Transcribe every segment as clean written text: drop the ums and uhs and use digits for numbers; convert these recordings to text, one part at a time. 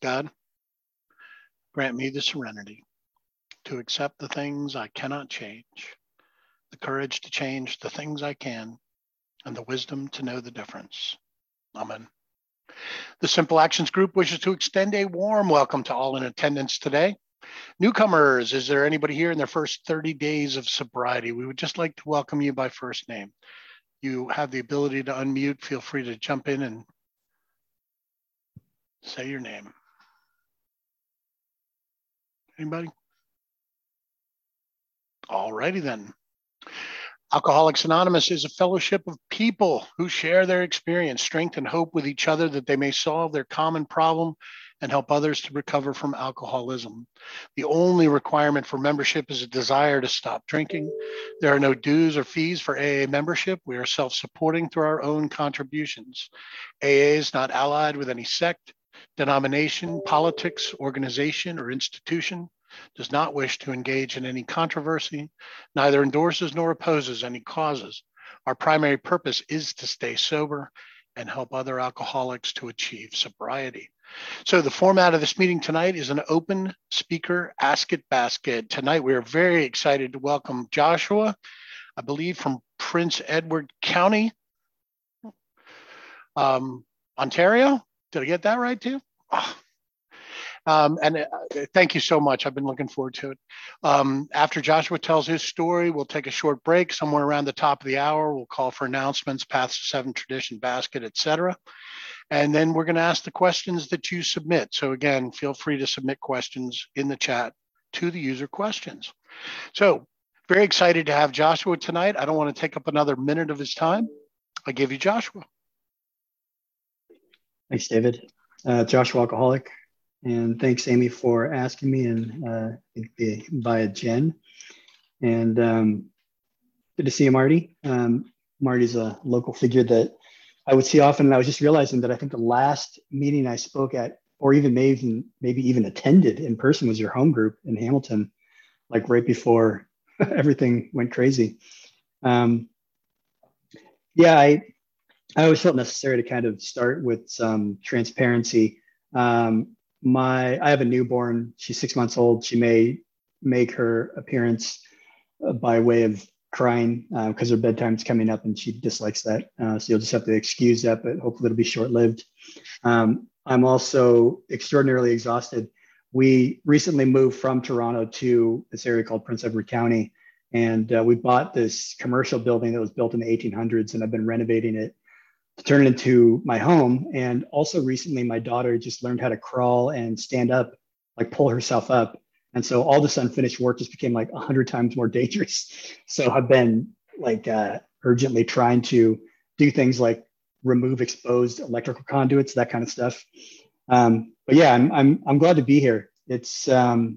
God, grant me the serenity to accept the things I cannot change, the courage to change the things I can, and the wisdom to know the difference. Amen. The Simple Actions Group wishes to extend a warm welcome to all in attendance today. Newcomers, is there anybody here in their first 30 days of sobriety? We would just like to welcome you by first name. You have the ability to unmute. Feel free to jump in and say your name. Anybody? All righty then. Alcoholics Anonymous is a fellowship of people who share their experience, strength, and hope with each other that they may solve their common problem and help others to recover from alcoholism. The only requirement for membership is a desire to stop drinking. There are no dues or fees for AA membership. We are self-supporting through our own contributions. AA is not allied with any sect, denomination, politics, organization, or institution, does not wish to engage in any controversy, neither endorses nor opposes any causes. Our primary purpose is to stay sober and help other alcoholics to achieve sobriety. So the format of this meeting tonight is an open speaker Ask It Basket. Tonight we are very excited to welcome Joshua, I believe from Prince Edward County, Ontario. Did I get that right too? Oh. Thank you so much. I've been looking forward to it. After Joshua tells his story, we'll take a short break somewhere around the top of the hour. We'll call for announcements, Paths to Seven, Tradition Basket, etc. And then we're going to ask the questions that you submit. So again, feel free to submit questions in the chat to the user questions. So very excited to have Joshua tonight. I don't want to take up another minute of his time. I give you Joshua. Thanks, David. Joshua, alcoholic. And thanks, Amy, for asking me, and via Jen. And good to see you, Marty. Marty's a local figure that I would see often. And I was just realizing that I think the last meeting I spoke at, or even maybe even attended in person, was your home group in Hamilton, like right before everything went crazy. Yeah, I always felt necessary to kind of start with some transparency. I have a newborn. She's 6 months old. She may make her appearance by way of crying because her bedtime's coming up and she dislikes that. So you'll just have to excuse that, but hopefully it'll be short-lived. I'm also extraordinarily exhausted. We recently moved from Toronto to this area called Prince Edward County, and we bought this commercial building that was built in the 1800s, and I've been renovating it to turn it into my home. And also recently, my daughter just learned how to crawl and stand up, like pull herself up. And so all this unfinished work just became like 100 times more dangerous. So I've been like urgently trying to do things like remove exposed electrical conduits, that kind of stuff. But yeah, I'm glad to be here. It's I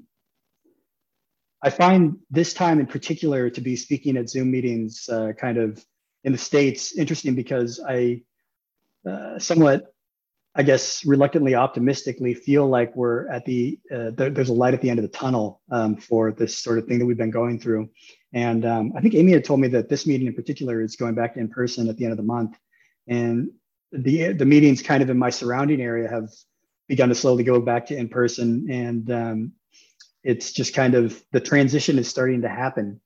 find this time in particular to be speaking at Zoom meetings kind of in the States interesting because I somewhat, I guess, reluctantly optimistically feel like we're at there's a light at the end of the tunnel for this sort of thing that we've been going through. And I think Amy had told me that this meeting in particular is going back to in person at the end of the month. And the meetings kind of in my surrounding area have begun to slowly go back to in person. And it's just kind of, the transition is starting to happen.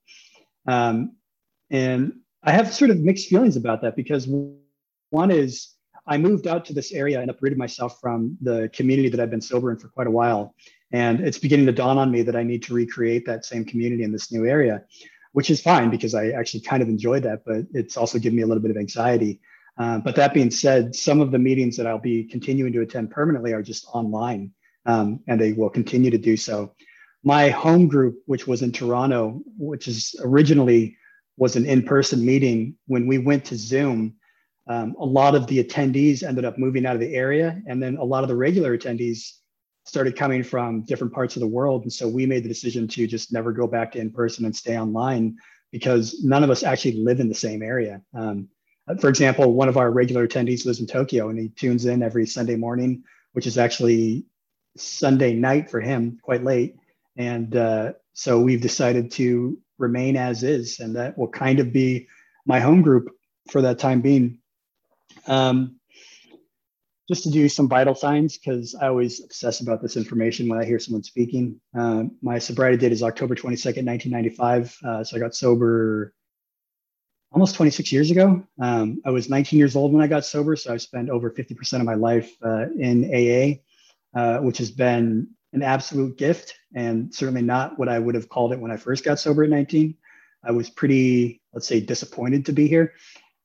And I have sort of mixed feelings about that because one is, I moved out to this area and uprooted myself from the community that I've been sober in for quite a while. And it's beginning to dawn on me that I need to recreate that same community in this new area, which is fine because I actually kind of enjoy that, but it's also given me a little bit of anxiety. But that being said, some of the meetings that I'll be continuing to attend permanently are just online, and they will continue to do so. My home group, which was in Toronto, which is originally was an in-person meeting, when we went to Zoom, a lot of the attendees ended up moving out of the area, and then a lot of the regular attendees started coming from different parts of the world. And so we made the decision to just never go back to in-person and stay online because none of us actually live in the same area. For example, one of our regular attendees lives in Tokyo and he tunes in every Sunday morning, which is actually Sunday night for him, quite late. And so we've decided to remain as is, and that will kind of be my home group for that time being. just to do some vital signs, because I always obsess about this information when I hear someone speaking. My sobriety date is October 22nd, 1995. So I got sober almost 26 years ago. I was 19 years old when I got sober, so I've spent over 50% of my life in AA, which has been an absolute gift, and certainly not what I would have called it when I first got sober at 19. I was pretty, let's say, disappointed to be here.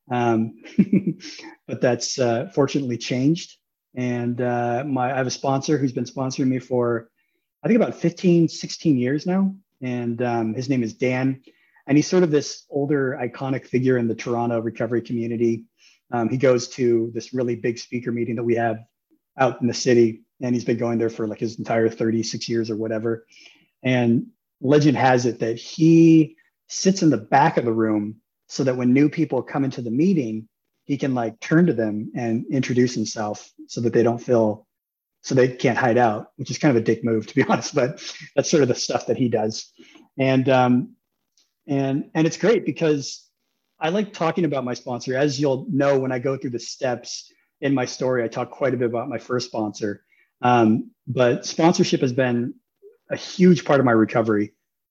But that's fortunately changed. And I have a sponsor who's been sponsoring me for, I think, about 15, 16 years now. And his name is Dan. And he's sort of this older iconic figure in the Toronto recovery community. He goes to this really big speaker meeting that we have out in the city. And he's been going there for like his entire 36 years or whatever. And legend has it that he sits in the back of the room so that when new people come into the meeting, he can like turn to them and introduce himself so that they don't feel, so they can't hide out, which is kind of a dick move, to be honest, but that's sort of the stuff that he does. And it's great because I like talking about my sponsor. As you'll know, when I go through the steps in my story, I talk quite a bit about my first sponsor. But sponsorship has been a huge part of my recovery.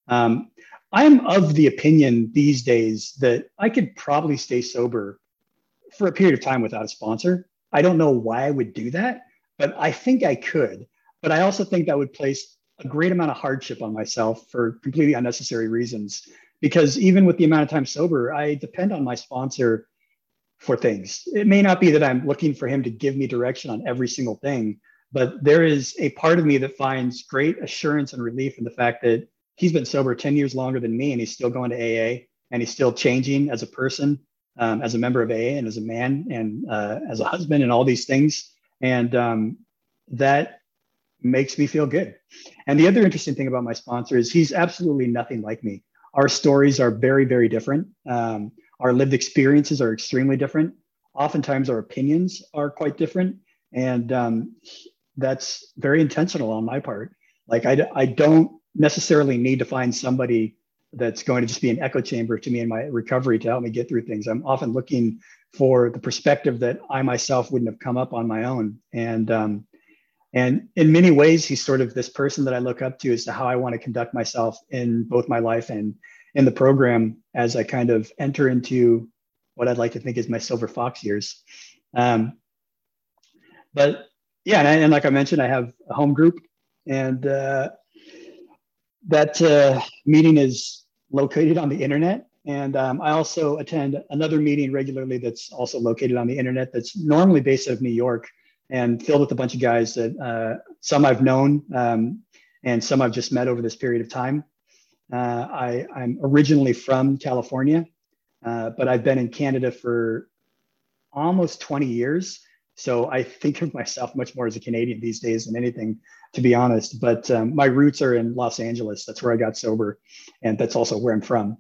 I'm of the opinion these days that I could probably stay sober for a period of time without a sponsor. I don't know why I would do that, but I think I could. But I also think that would place a great amount of hardship on myself for completely unnecessary reasons. Because even with the amount of time sober, I depend on my sponsor for things. It may not be that I'm looking for him to give me direction on every single thing, but there is a part of me that finds great assurance and relief in the fact that he's been sober 10 years longer than me, and he's still going to AA, and he's still changing as a person, as a member of AA, and as a man, and as a husband, and all these things. And that makes me feel good. And the other interesting thing about my sponsor is he's absolutely nothing like me. Our stories are very, very different. Our lived experiences are extremely different. Oftentimes our opinions are quite different. And that's very intentional on my part. Like I don't necessarily need to find somebody that's going to just be an echo chamber to me in my recovery to help me get through things. I'm often looking for the perspective that I myself wouldn't have come up on my own. And in many ways, he's sort of this person that I look up to as to how I want to conduct myself in both my life and in the program as I kind of enter into what I'd like to think is my silver fox years. But yeah, and like I mentioned, I have a home group, and that meeting is located on the internet. And I also attend another meeting regularly that's also located on the internet that's normally based out of New York and filled with a bunch of guys that some I've known and some I've just met over this period of time. I'm originally from California, but I've been in Canada for almost 20 years. So I think of myself much more as a Canadian these days than anything, to be honest. But my roots are in Los Angeles. That's where I got sober. And that's also where I'm from.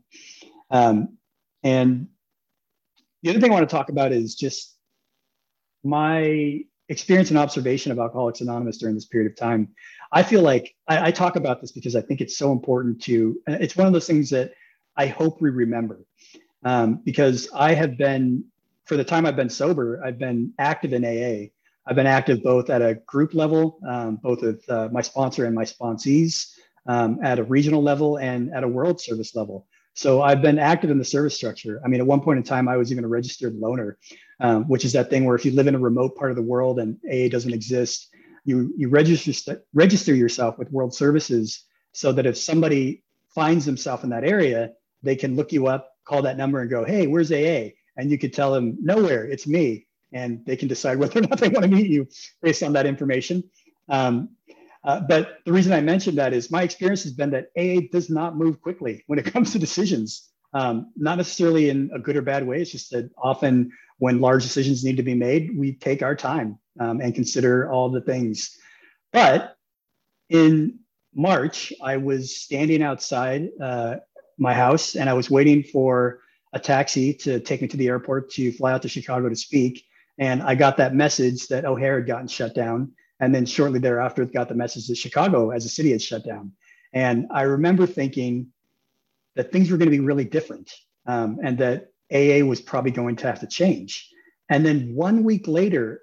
And the other thing I want to talk about is just my experience and observation of Alcoholics Anonymous during this period of time. I feel like I talk about this because I think it's so important to, it's one of those things that I hope we remember, because I have been, for the time I've been sober, I've been active in AA. I've been active both at a group level, both with my sponsor and my sponsees, at a regional level and at a world service level. So I've been active in the service structure. I mean, at one point in time, I was even a registered loner, which is that thing where if you live in a remote part of the world and AA doesn't exist, you register yourself with World Services so that if somebody finds themselves in that area, they can look you up, call that number and go, hey, where's AA? And you could tell them, nowhere, it's me. And they can decide whether or not they want to meet you based on that information. But the reason I mentioned that is my experience has been that AA does not move quickly when it comes to decisions, not necessarily in a good or bad way. It's just that often when large decisions need to be made, we take our time and consider all the things. But in March, I was standing outside my house and I was waiting for a taxi to take me to the airport to fly out to Chicago to speak. And I got that message that O'Hare had gotten shut down. And then shortly thereafter, got the message that Chicago as a city had shut down. And I remember thinking that things were going to be really different and that AA was probably going to have to change. And then 1 week later,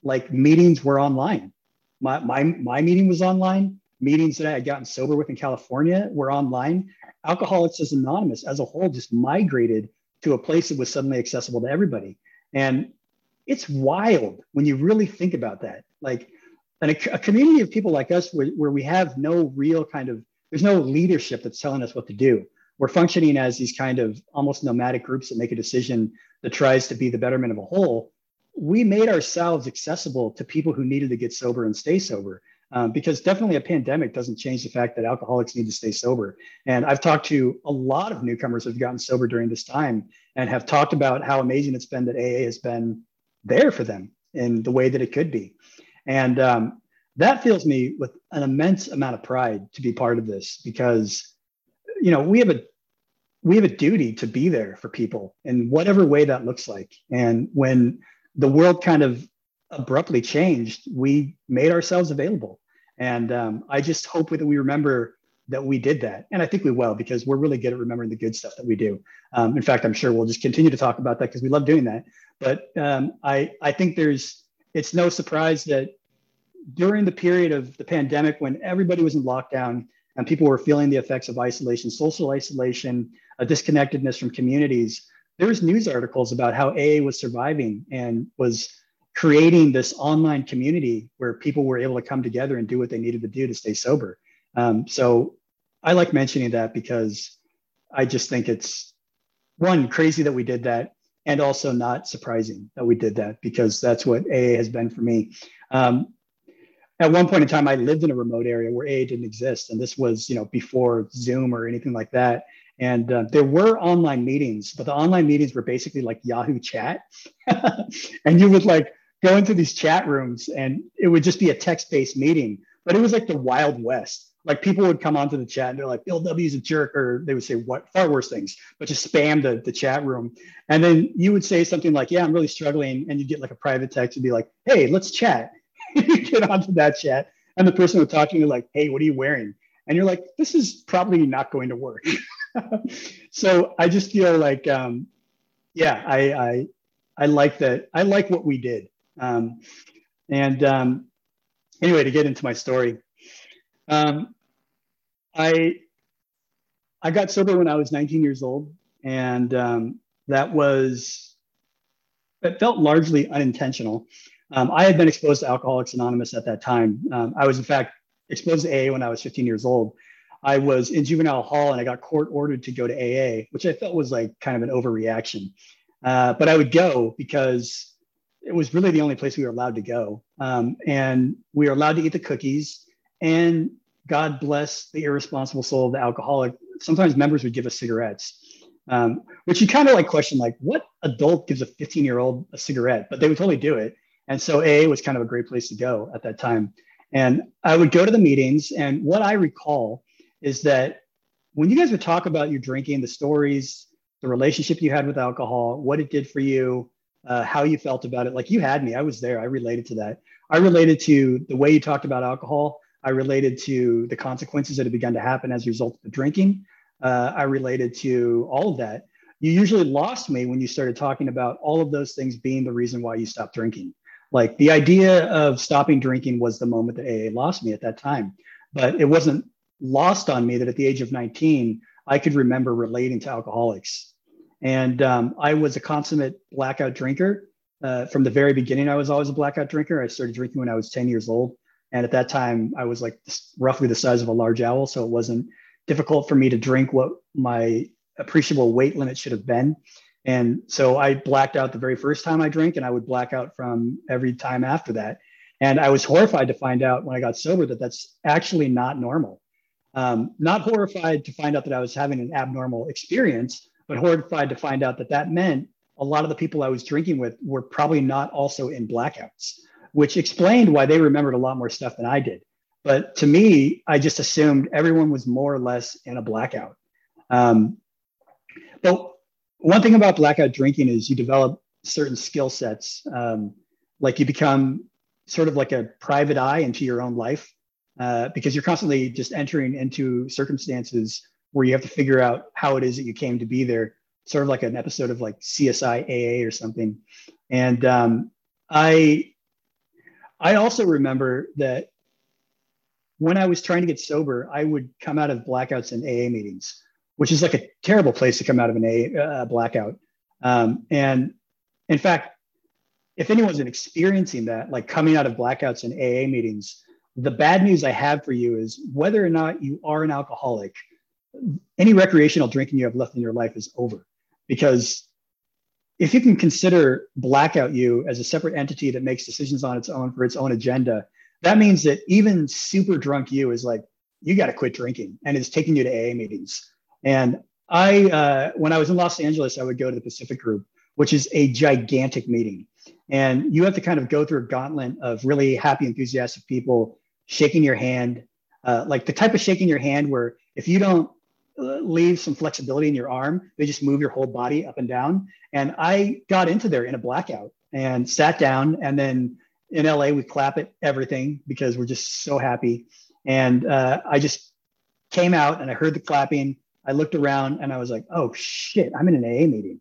like meetings were online. My meeting was online. Meetings that I had gotten sober with in California were online. Alcoholics Anonymous as a whole just migrated to a place that was suddenly accessible to everybody. And it's wild when you really think about that. Like a community of people like us where we have no real kind of, there's no leadership that's telling us what to do. We're functioning as these kind of almost nomadic groups that make a decision that tries to be the betterment of a whole. We made ourselves accessible to people who needed to get sober and stay sober. Because definitely a pandemic doesn't change the fact that alcoholics need to stay sober. And I've talked to a lot of newcomers who've gotten sober during this time and have talked about how amazing it's been that AA has been there for them in the way that it could be. And that fills me with an immense amount of pride to be part of this, because, you know, we have a duty to be there for people in whatever way that looks like. And when the world kind of abruptly changed, we made ourselves available. And I just hope that we remember that we did that. And I think we will, because we're really good at remembering the good stuff that we do. In fact, I'm sure we'll just continue to talk about that because we love doing that. But I think it's no surprise that during the period of the pandemic, when everybody was in lockdown and people were feeling the effects of isolation, social isolation, a disconnectedness from communities, there was news articles about how AA was surviving and was creating this online community where people were able to come together and do what they needed to do to stay sober. So I like mentioning that because I just think it's, one, crazy that we did that, and also not surprising that we did that, because that's what AA has been for me. At one point in time, I lived in a remote area where AA didn't exist. And this was, you know, before Zoom or anything like that. And there were online meetings, but the online meetings were basically like Yahoo chat. And you would like go into these chat rooms and it would just be a text-based meeting, but it was like the Wild West. Like people would come onto the chat and they're like, Bill W's a jerk, or they would say what far worse things, but just spam the chat room. And then you would say something like, yeah, I'm really struggling. And you get like a private text and be like, hey, let's chat. You get onto that chat and the person would talk to you like, hey, what are you wearing? And you're like, this is probably not going to work. So I just feel like, yeah, I like that. I like what we did. Anyway, to get into my story, I got sober when I was 19 years old, and that felt largely unintentional. I had been exposed to Alcoholics Anonymous at that time. I was in fact exposed to AA when I was 15 years old. I was in juvenile hall and I got court ordered to go to AA, which I felt was like kind of an overreaction. But I would go because it was really the only place we were allowed to go. And we were allowed to eat the cookies, and God bless the irresponsible soul of the alcoholic. Sometimes members would give us cigarettes, which you kind of like question, like what adult gives a 15-year-old a cigarette? But they would totally do it. And so AA was kind of a great place to go at that time. And I would go to the meetings. And what I recall is that when you guys would talk about your drinking, the stories, the relationship you had with alcohol, what it did for you, how you felt about it, like you had me, I was there, I related to that. I related to the way you talked about alcohol. I related to the consequences that had begun to happen as a result of the drinking. I related to all of that. You usually lost me when you started talking about all of those things being the reason why you stopped drinking. Like the idea of stopping drinking was the moment that AA lost me at that time. But it wasn't lost on me that at the age of 19, I could remember relating to alcoholics. And I was a consummate blackout drinker. From the very beginning, I was always a blackout drinker. I started drinking when I was 10 years old. And at that time, I was like roughly the size of a large owl. So it wasn't difficult for me to drink what my appreciable weight limit should have been. And so I blacked out the very first time I drank, and I would black out from every time after that. And I was horrified to find out when I got sober that that's actually not normal. Not horrified to find out that I was having an abnormal experience, but horrified to find out that that meant a lot of the people I was drinking with were probably not also in blackouts, which explained why they remembered a lot more stuff than I did. But to me, I just assumed everyone was more or less in a blackout. But one thing about blackout drinking is you develop certain skill sets. Like you become sort of like a private eye into your own life, because you're constantly just entering into circumstances where you have to figure out how it is that you came to be there, sort of like an episode of like CSI AA or something. And I also remember that when I was trying to get sober, I would come out of blackouts in AA meetings, which is like a terrible place to come out of an AA blackout. And in fact, if anyone's experiencing that, like coming out of blackouts in AA meetings, the bad news I have for you is whether or not you are an alcoholic, any recreational drinking you have left in your life is over. Because if you can consider blackout you as a separate entity that makes decisions on its own for its own agenda, that means that even super drunk you is like, you got to quit drinking, and it's taking you to AA meetings. And when I was in Los Angeles, I would go to the Pacific Group, which is a gigantic meeting. And you have to kind of go through a gauntlet of really happy, enthusiastic people shaking your hand, like the type of shaking your hand where if you don't leave some flexibility in your arm, they just move your whole body up and down. And I got into there in a blackout and sat down. And then in LA, we clap at everything because we're just so happy. And I just came out and I heard the clapping. I looked around and I was like, oh shit, I'm in an AA meeting.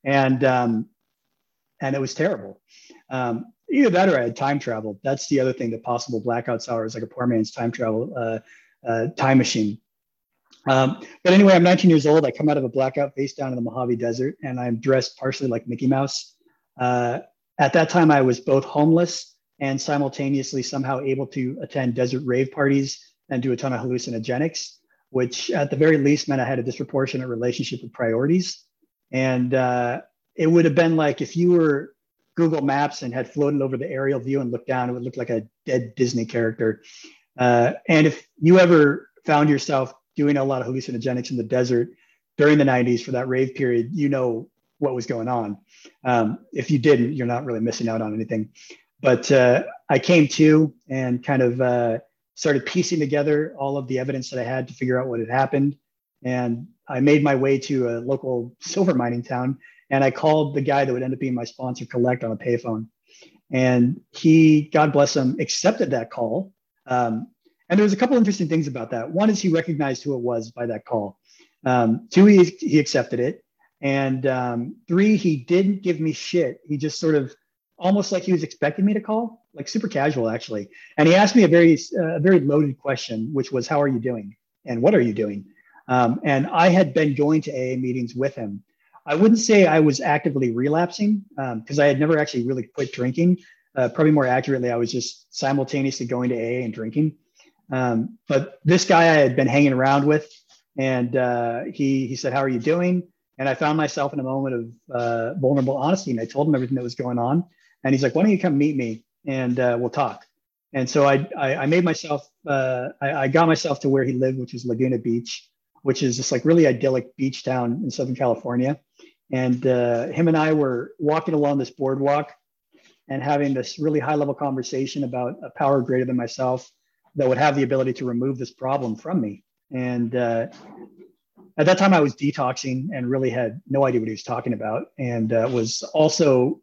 And it was terrible. Either that or I had time travel. That's the other thing that possible blackouts are, is like a poor man's time travel time machine. But anyway, I'm 19 years old. I come out of a blackout face down in the Mojave Desert, and I'm dressed partially like Mickey Mouse. At that time, I was both homeless and simultaneously somehow able to attend desert rave parties and do a ton of hallucinogenics, which at the very least meant I had a disproportionate relationship with priorities. And it would have been like if you were Google Maps and had floated over the aerial view and looked down, it would look like a dead Disney character. And if you ever found yourself doing a lot of hallucinogenics in the desert during the 90s for that rave period, you know what was going on. If you didn't, you're not really missing out on anything. But I came to and kind of started piecing together all of the evidence that I had to figure out what had happened. And I made my way to a local silver mining town, and I called the guy that would end up being my sponsor, Collect, on a payphone. And he, God bless him, accepted that call. And there was a couple interesting things about that. One is he recognized who it was by that call. Two, he accepted it. And three, he didn't give me shit. He just sort of almost like he was expecting me to call, like super casual, actually. And he asked me a very loaded question, which was, how are you doing? And what are you doing? And I had been going to AA meetings with him. I wouldn't say I was actively relapsing because I had never actually really quit drinking. Probably more accurately, I was just simultaneously going to AA and drinking. But this guy I had been hanging around with, and he said, how are you doing? And I found myself in a moment of vulnerable honesty, and I told him everything that was going on. And he's like, why don't you come meet me and we'll talk. And so I made myself, I got myself to where he lived, which was Laguna Beach, which is this like really idyllic beach town in Southern California. And him and I were walking along this boardwalk and having this really high level conversation about a power greater than myself that would have the ability to remove this problem from me. And at that time I was detoxing and really had no idea what he was talking about. And was also,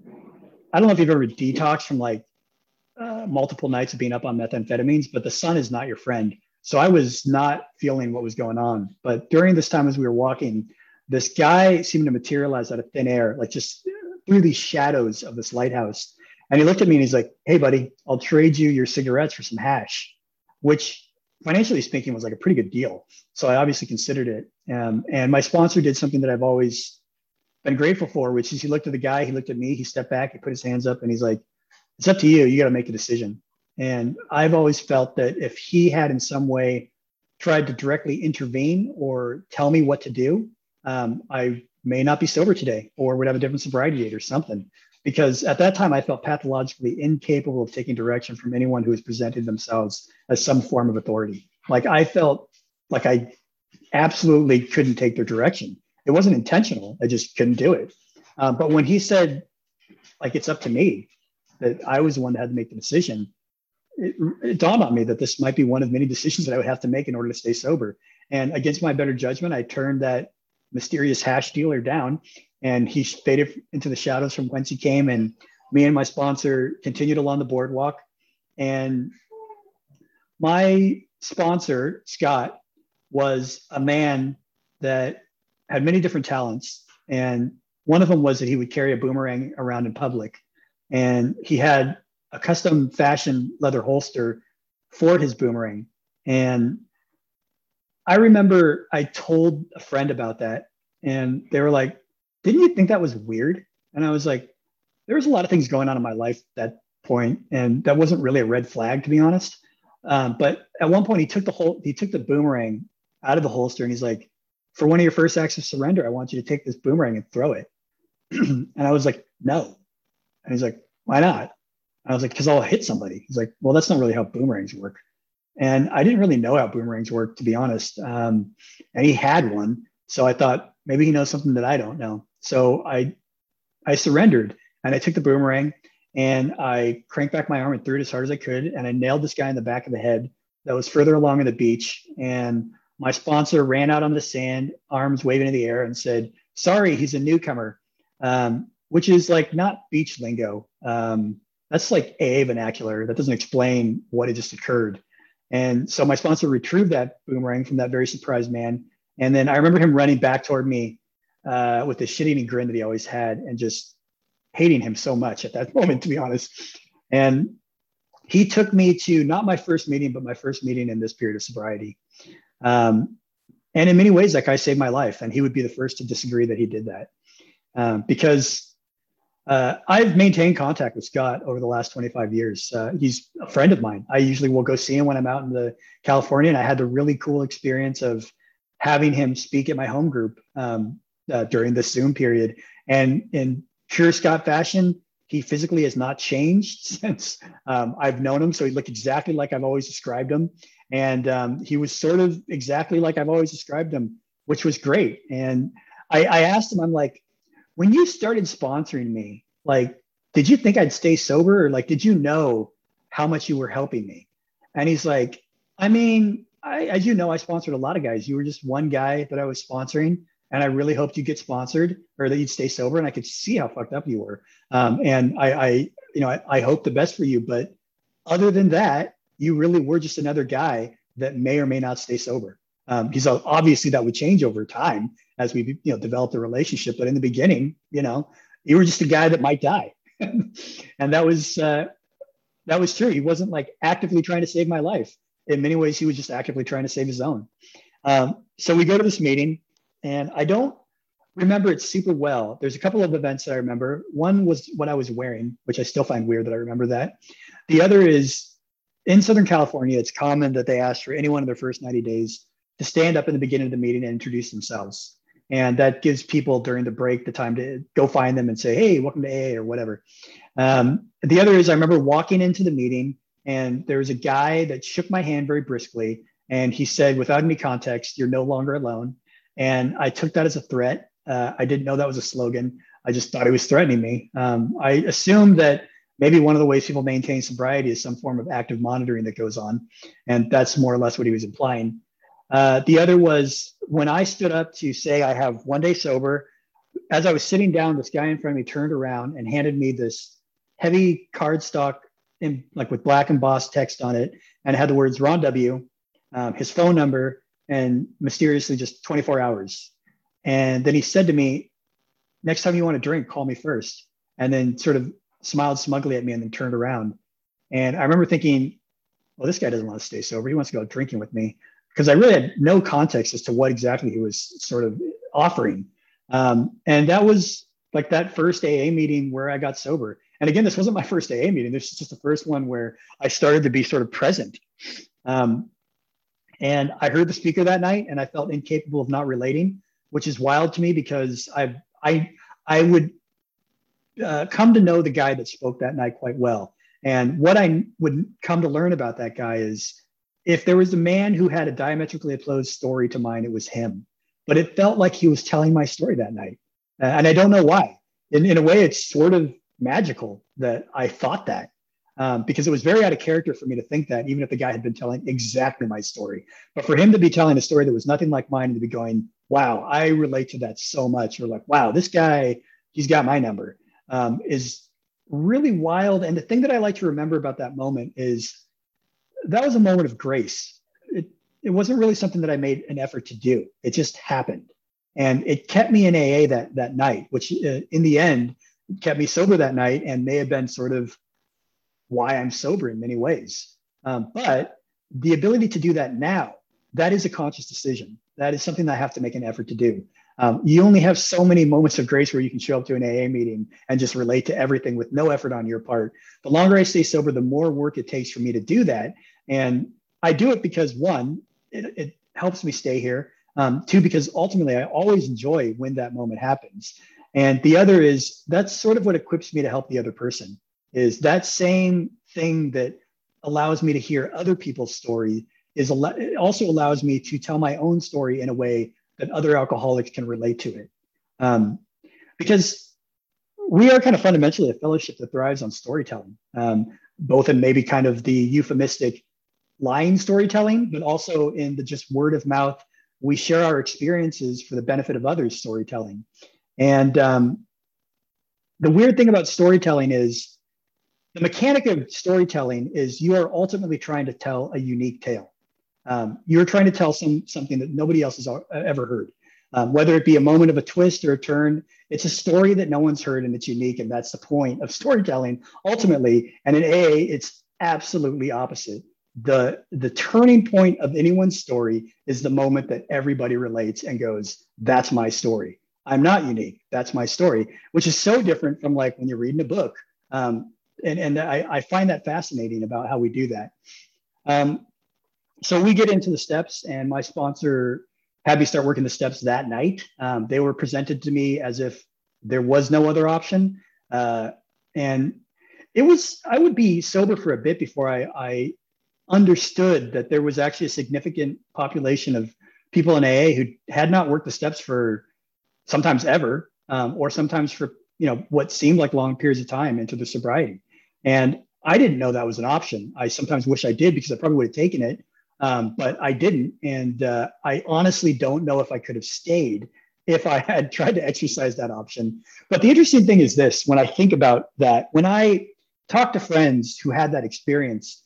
I don't know if you've ever detoxed from like multiple nights of being up on methamphetamines, but the sun is not your friend. So I was not feeling what was going on. But during this time, as we were walking, this guy seemed to materialize out of thin air, like just through these shadows of this lighthouse. And he looked at me and he's like, hey, buddy, I'll trade you your cigarettes for some hash, which financially speaking was like a pretty good deal. So I obviously considered it. And my sponsor did something that I've always been grateful for, which is he looked at the guy, he looked at me, he stepped back, he put his hands up and he's like, it's up to you. You got to make a decision. And I've always felt that if he had in some way tried to directly intervene or tell me what to do, I may not be sober today or would have a different sobriety date or something. Because at that time, I felt pathologically incapable of taking direction from anyone who has presented themselves as some form of authority. Like I felt like I absolutely couldn't take their direction. It wasn't intentional. I just couldn't do it. But when he said, like, it's up to me, that I was the one that had to make the decision, it dawned on me that this might be one of many decisions that I would have to make in order to stay sober. And against my better judgment, I turned that mysterious hash dealer down, and he faded into the shadows from whence he came. And me and my sponsor continued along the boardwalk. And my sponsor, Scott, was a man that had many different talents. And one of them was that he would carry a boomerang around in public. And he had a custom fashion leather holster for his boomerang. And I remember I told a friend about that, and they were like, "Didn't you think that was weird?" And I was like, "There was a lot of things going on in my life at that point, and that wasn't really a red flag, to be honest." But at one point, he took the boomerang out of the holster, and he's like, "For one of your first acts of surrender, I want you to take this boomerang and throw it." And I was like, "No." And he's like, "Why not?" And I was like, "Because I'll hit somebody." He's like, "Well, that's not really how boomerangs work." And I didn't really know how boomerangs work, to be honest. And he had one, so I thought maybe he knows something that I don't know. So I surrendered, and I took the boomerang and I cranked back my arm and threw it as hard as I could, and I nailed this guy in the back of the head that was further along in the beach. And my sponsor ran out on the sand, arms waving in the air, and said, "Sorry, he's a newcomer," which is like not beach lingo. That's like AA vernacular. That doesn't explain what had just occurred. And so my sponsor retrieved that boomerang from that very surprised man. And then I remember him running back toward me with the shit-eating grin that he always had, and just hating him so much at that moment, to be honest. And he took me to not my first meeting, but my first meeting in this period of sobriety. And in many ways, that guy saved my life. And he would be the first to disagree that he did that. Because I've maintained contact with Scott over the last 25 years. He's a friend of mine. I usually will go see him when I'm out in the California. And I had the really cool experience of having him speak at my home group during the Zoom period. And in pure Scott fashion, he physically has not changed since I've known him. So he looked exactly like I've always described him. And he was sort of exactly like I've always described him, which was great. And I asked him, I'm like, when you started sponsoring me, like, did you think I'd stay sober? Or like, did you know how much you were helping me? And he's like, I mean, as you know, I sponsored a lot of guys. You were just one guy that I was sponsoring. And I really hoped you'd get sponsored or that you'd stay sober. And I could see how fucked up you were. And I hope the best for you. But other than that, you really were just another guy that may or may not stay sober. He's obviously that would change over time as we developed a relationship. But in the beginning, you were just a guy that might die. And that was true. He wasn't like actively trying to save my life. In many ways, he was just actively trying to save his own. So we go to this meeting, and I don't remember it super well. There's a couple of events that I remember. One was what I was wearing, which I still find weird that I remember that. The other is in Southern California, it's common that they ask for anyone in their first 90 days to stand up in the beginning of the meeting and introduce themselves. And that gives people during the break the time to go find them and say, "Hey, welcome to AA," or whatever. The other is I remember walking into the meeting, and there was a guy that shook my hand very briskly. And he said, without any context, "You're no longer alone." And I took that as a threat. I didn't know that was a slogan. I just thought he was threatening me. I assumed that maybe one of the ways people maintain sobriety is some form of active monitoring that goes on. And that's more or less what he was implying. The other was when I stood up to say I have one day sober, as I was sitting down, this guy in front of me turned around and handed me this heavy cardstock with black embossed text on it. And it had the words Ron W., his phone number, and mysteriously just 24 hours. And then he said to me, "Next time you want to drink, call me first." And then sort of smiled smugly at me and then turned around. And I remember thinking, well, this guy doesn't want to stay sober. He wants to go drinking with me, because I really had no context as to what exactly he was sort of offering. And that was like that first AA meeting where I got sober. And again, this wasn't my first AA meeting. This is just the first one where I started to be sort of present. And I heard the speaker that night, and I felt incapable of not relating, which is wild to me because I would come to know the guy that spoke that night quite well. And what I would come to learn about that guy is, if there was a man who had a diametrically opposed story to mine, it was him. But it felt like he was telling my story that night. And I don't know why. In a way, it's sort of magical that I thought that. Because it was very out of character for me to think that, even if the guy had been telling exactly my story. But for him to be telling a story that was nothing like mine, and to be going, "Wow, I relate to that so much," or like, "Wow, this guy, he's got my number," is really wild. And the thing that I like to remember about that moment is that was a moment of grace. It wasn't really something that I made an effort to do. It just happened. And it kept me in AA that night, which in the end kept me sober that night, and may have been sort of why I'm sober in many ways. But the ability to do that now, that is a conscious decision. That is something that I have to make an effort to do. You only have so many moments of grace where you can show up to an AA meeting and just relate to everything with no effort on your part. The longer I stay sober, the more work it takes for me to do that. And I do it because one, it helps me stay here. Two, because ultimately I always enjoy when that moment happens. And the other is that's sort of what equips me to help the other person, is that same thing that allows me to hear other people's story it also allows me to tell my own story in a way that other alcoholics can relate to it. Because we are kind of fundamentally a fellowship that thrives on storytelling, both in maybe kind of the euphemistic lying storytelling, but also in the just word of mouth. We share our experiences for the benefit of others storytelling. And the weird thing about storytelling is the mechanic of storytelling is you are ultimately trying to tell a unique tale. You're trying to tell something that nobody else has ever heard. Whether it be a moment of a twist or a turn, it's a story that no one's heard and it's unique. And that's the point of storytelling ultimately. And in AA, it's absolutely opposite. The turning point of anyone's story is the moment that everybody relates and goes, that's my story. I'm not unique. That's my story, which is so different from like when you're reading a book. And I find that fascinating about how we do that. So we get into the steps, and my sponsor had me start working the steps that night. They were presented to me as if there was no other option. And it was, I would be sober for a bit before I understood that there was actually a significant population of people in AA who had not worked the steps for sometimes ever, or sometimes for, what seemed like long periods of time into the sobriety. And I didn't know that was an option. I sometimes wish I did, because I probably would have taken it, but I didn't. And I honestly don't know if I could have stayed if I had tried to exercise that option. But the interesting thing is this: when I think about that, when I talk to friends who had that experience,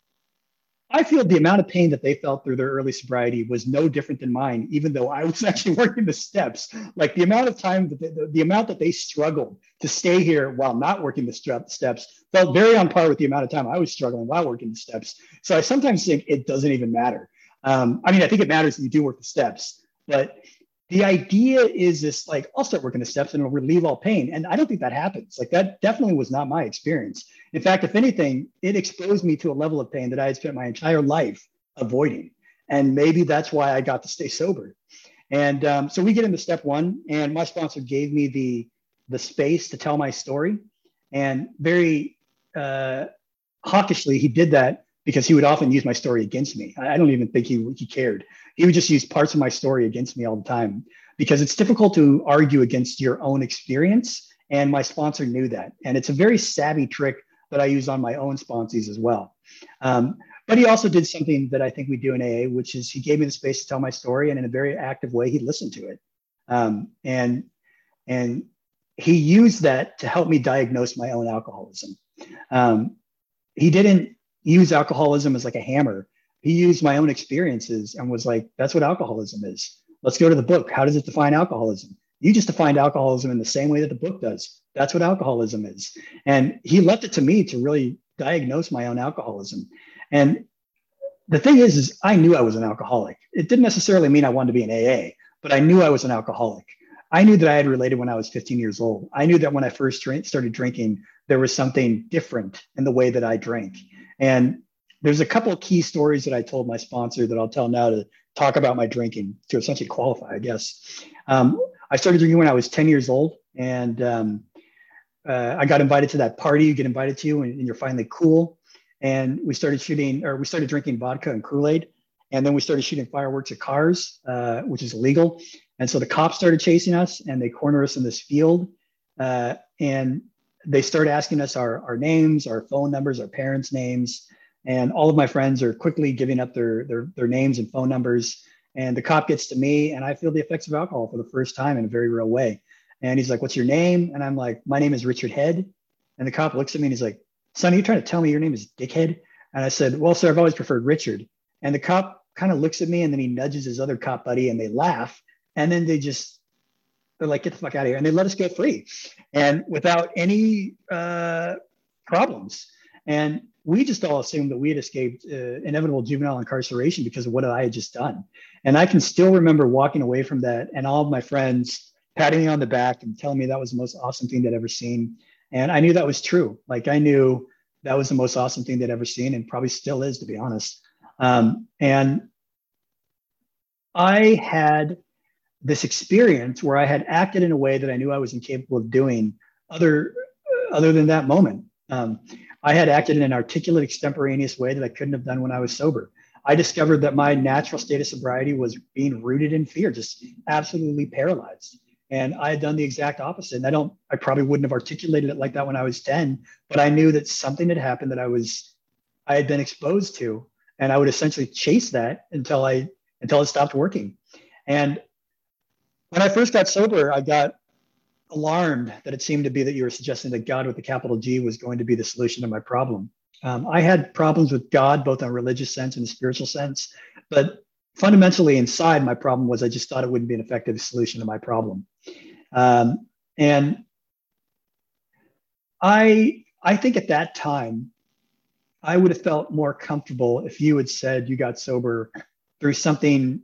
I feel the amount of pain that they felt through their early sobriety was no different than mine, even though I was actually working the steps. Like the amount of time, the amount that they struggled to stay here while not working the steps felt very on par with the amount of time I was struggling while working the steps. So I sometimes think it doesn't even matter. I think it matters that you do work the steps, but the idea is this, like, I'll start working the steps and it'll relieve all pain. And I don't think that happens. Like, that definitely was not my experience. In fact, if anything, it exposed me to a level of pain that I had spent my entire life avoiding. And maybe that's why I got to stay sober. And so we get into step one, and my sponsor gave me the space to tell my story. And very hawkishly, he did that because he would often use my story against me. I don't even think he cared. He would just use parts of my story against me all the time, because it's difficult to argue against your own experience. And my sponsor knew that. And it's a very savvy trick that I use on my own sponsees as well. But he also did something that I think we do in AA, which is he gave me the space to tell my story, and in a very active way, he listened to it. And he used that to help me diagnose my own alcoholism. He didn't use alcoholism as like a hammer. He used my own experiences and was like, that's what alcoholism is. Let's go to the book. How does it define alcoholism? You just defined alcoholism in the same way that the book does. That's what alcoholism is. And he left it to me to really diagnose my own alcoholism. And the thing is I knew I was an alcoholic. It didn't necessarily mean I wanted to be an AA, but I knew I was an alcoholic. I knew that I had related when I was 15 years old. I knew that when I first started drinking, there was something different in the way that I drank. And there's a couple of key stories that I told my sponsor that I'll tell now to talk about my drinking, to essentially qualify, I guess. I started drinking when I was 10 years old, and I got invited to that party you get invited to when you're finally cool. And we started drinking vodka and Kool-Aid. And then we started shooting fireworks at cars, which is illegal. And so the cops started chasing us, and they cornered us in this field. And they started asking us our names, our phone numbers, our parents' names. And all of my friends are quickly giving up their names and phone numbers. And the cop gets to me, and I feel the effects of alcohol for the first time in a very real way. And he's like, "What's your name?" And I'm like, "My name is Richard Head." And the cop looks at me and he's like, "Son, are you trying to tell me your name is Dickhead?" And I said, "Well, sir, I've always preferred Richard." And the cop kind of looks at me, and then he nudges his other cop buddy, and they laugh. And then they're like, "Get the fuck out of here." And they let us go free, and without any problems. And we just all assumed that we had escaped inevitable juvenile incarceration because of what I had just done. And I can still remember walking away from that and all of my friends patting me on the back and telling me that was the most awesome thing they'd ever seen. And I knew that was true. Like, I knew that was the most awesome thing they'd ever seen, and probably still is, to be honest. And I had this experience where I had acted in a way that I knew I was incapable of doing other than that moment. I had acted in an articulate, extemporaneous way that I couldn't have done when I was sober. I discovered that my natural state of sobriety was being rooted in fear, just absolutely paralyzed. And I had done the exact opposite. And I probably wouldn't have articulated it like that when I was 10, but I knew that something had happened that I had been exposed to, and I would essentially chase that until it stopped working. And when I first got sober, I got alarmed that it seemed to be that you were suggesting that God with a capital G was going to be the solution to my problem. I had problems with God, both in a religious sense and a spiritual sense, but fundamentally inside, my problem was I just thought it wouldn't be an effective solution to my problem. And I think at that time, I would have felt more comfortable if you had said you got sober through something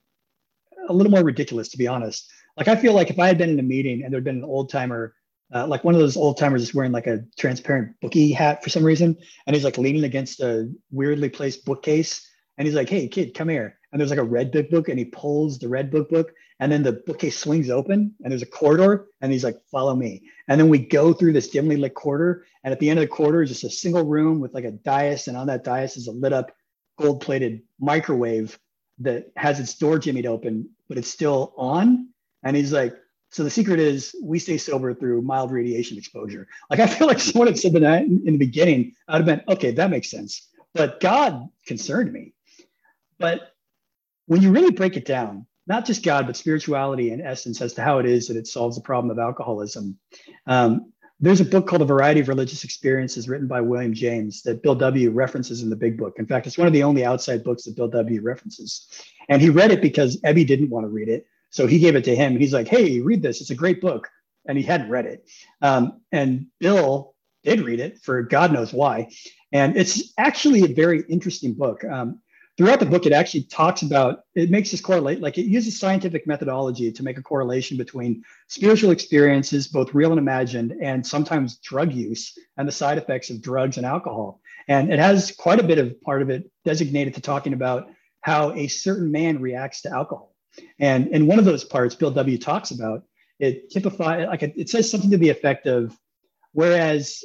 a little more ridiculous, to be honest. Like, I feel like if I had been in a meeting and there'd been an old timer, like one of those old timers is wearing like a transparent bookie hat for some reason, and he's like leaning against a weirdly placed bookcase, and he's like, "Hey kid, come here." And there's like a red book, and he pulls the red book, and then the bookcase swings open, and there's a corridor, and he's like, "Follow me." And then we go through this dimly lit corridor, and at the end of the corridor is just a single room with like a dais, and on that dais is a lit up gold-plated microwave that has its door jimmied open, but it's still on. And he's like, "So the secret is we stay sober through mild radiation exposure." Like, I feel like someone had said that in the beginning, I'd have been, okay, that makes sense. But God concerned me. But when you really break it down, not just God, but spirituality in essence as to how it is that it solves the problem of alcoholism. There's a book called A Variety of Religious Experiences written by William James that Bill W. references in the Big Book. In fact, it's one of the only outside books that Bill W. references. And he read it because Ebby didn't want to read it. So he gave it to him. He's like, "Hey, read this. It's a great book." And he hadn't read it. And Bill did read it for God knows why. And it's actually a very interesting book. Throughout the book, it actually talks about, it makes this correlate, like it uses scientific methodology to make a correlation between spiritual experiences, both real and imagined, and sometimes drug use and the side effects of drugs and alcohol. And it has quite a bit of part of it designated to talking about how a certain man reacts to alcohol. And in one of those parts, Bill W. talks about it, it says something to the effect of, whereas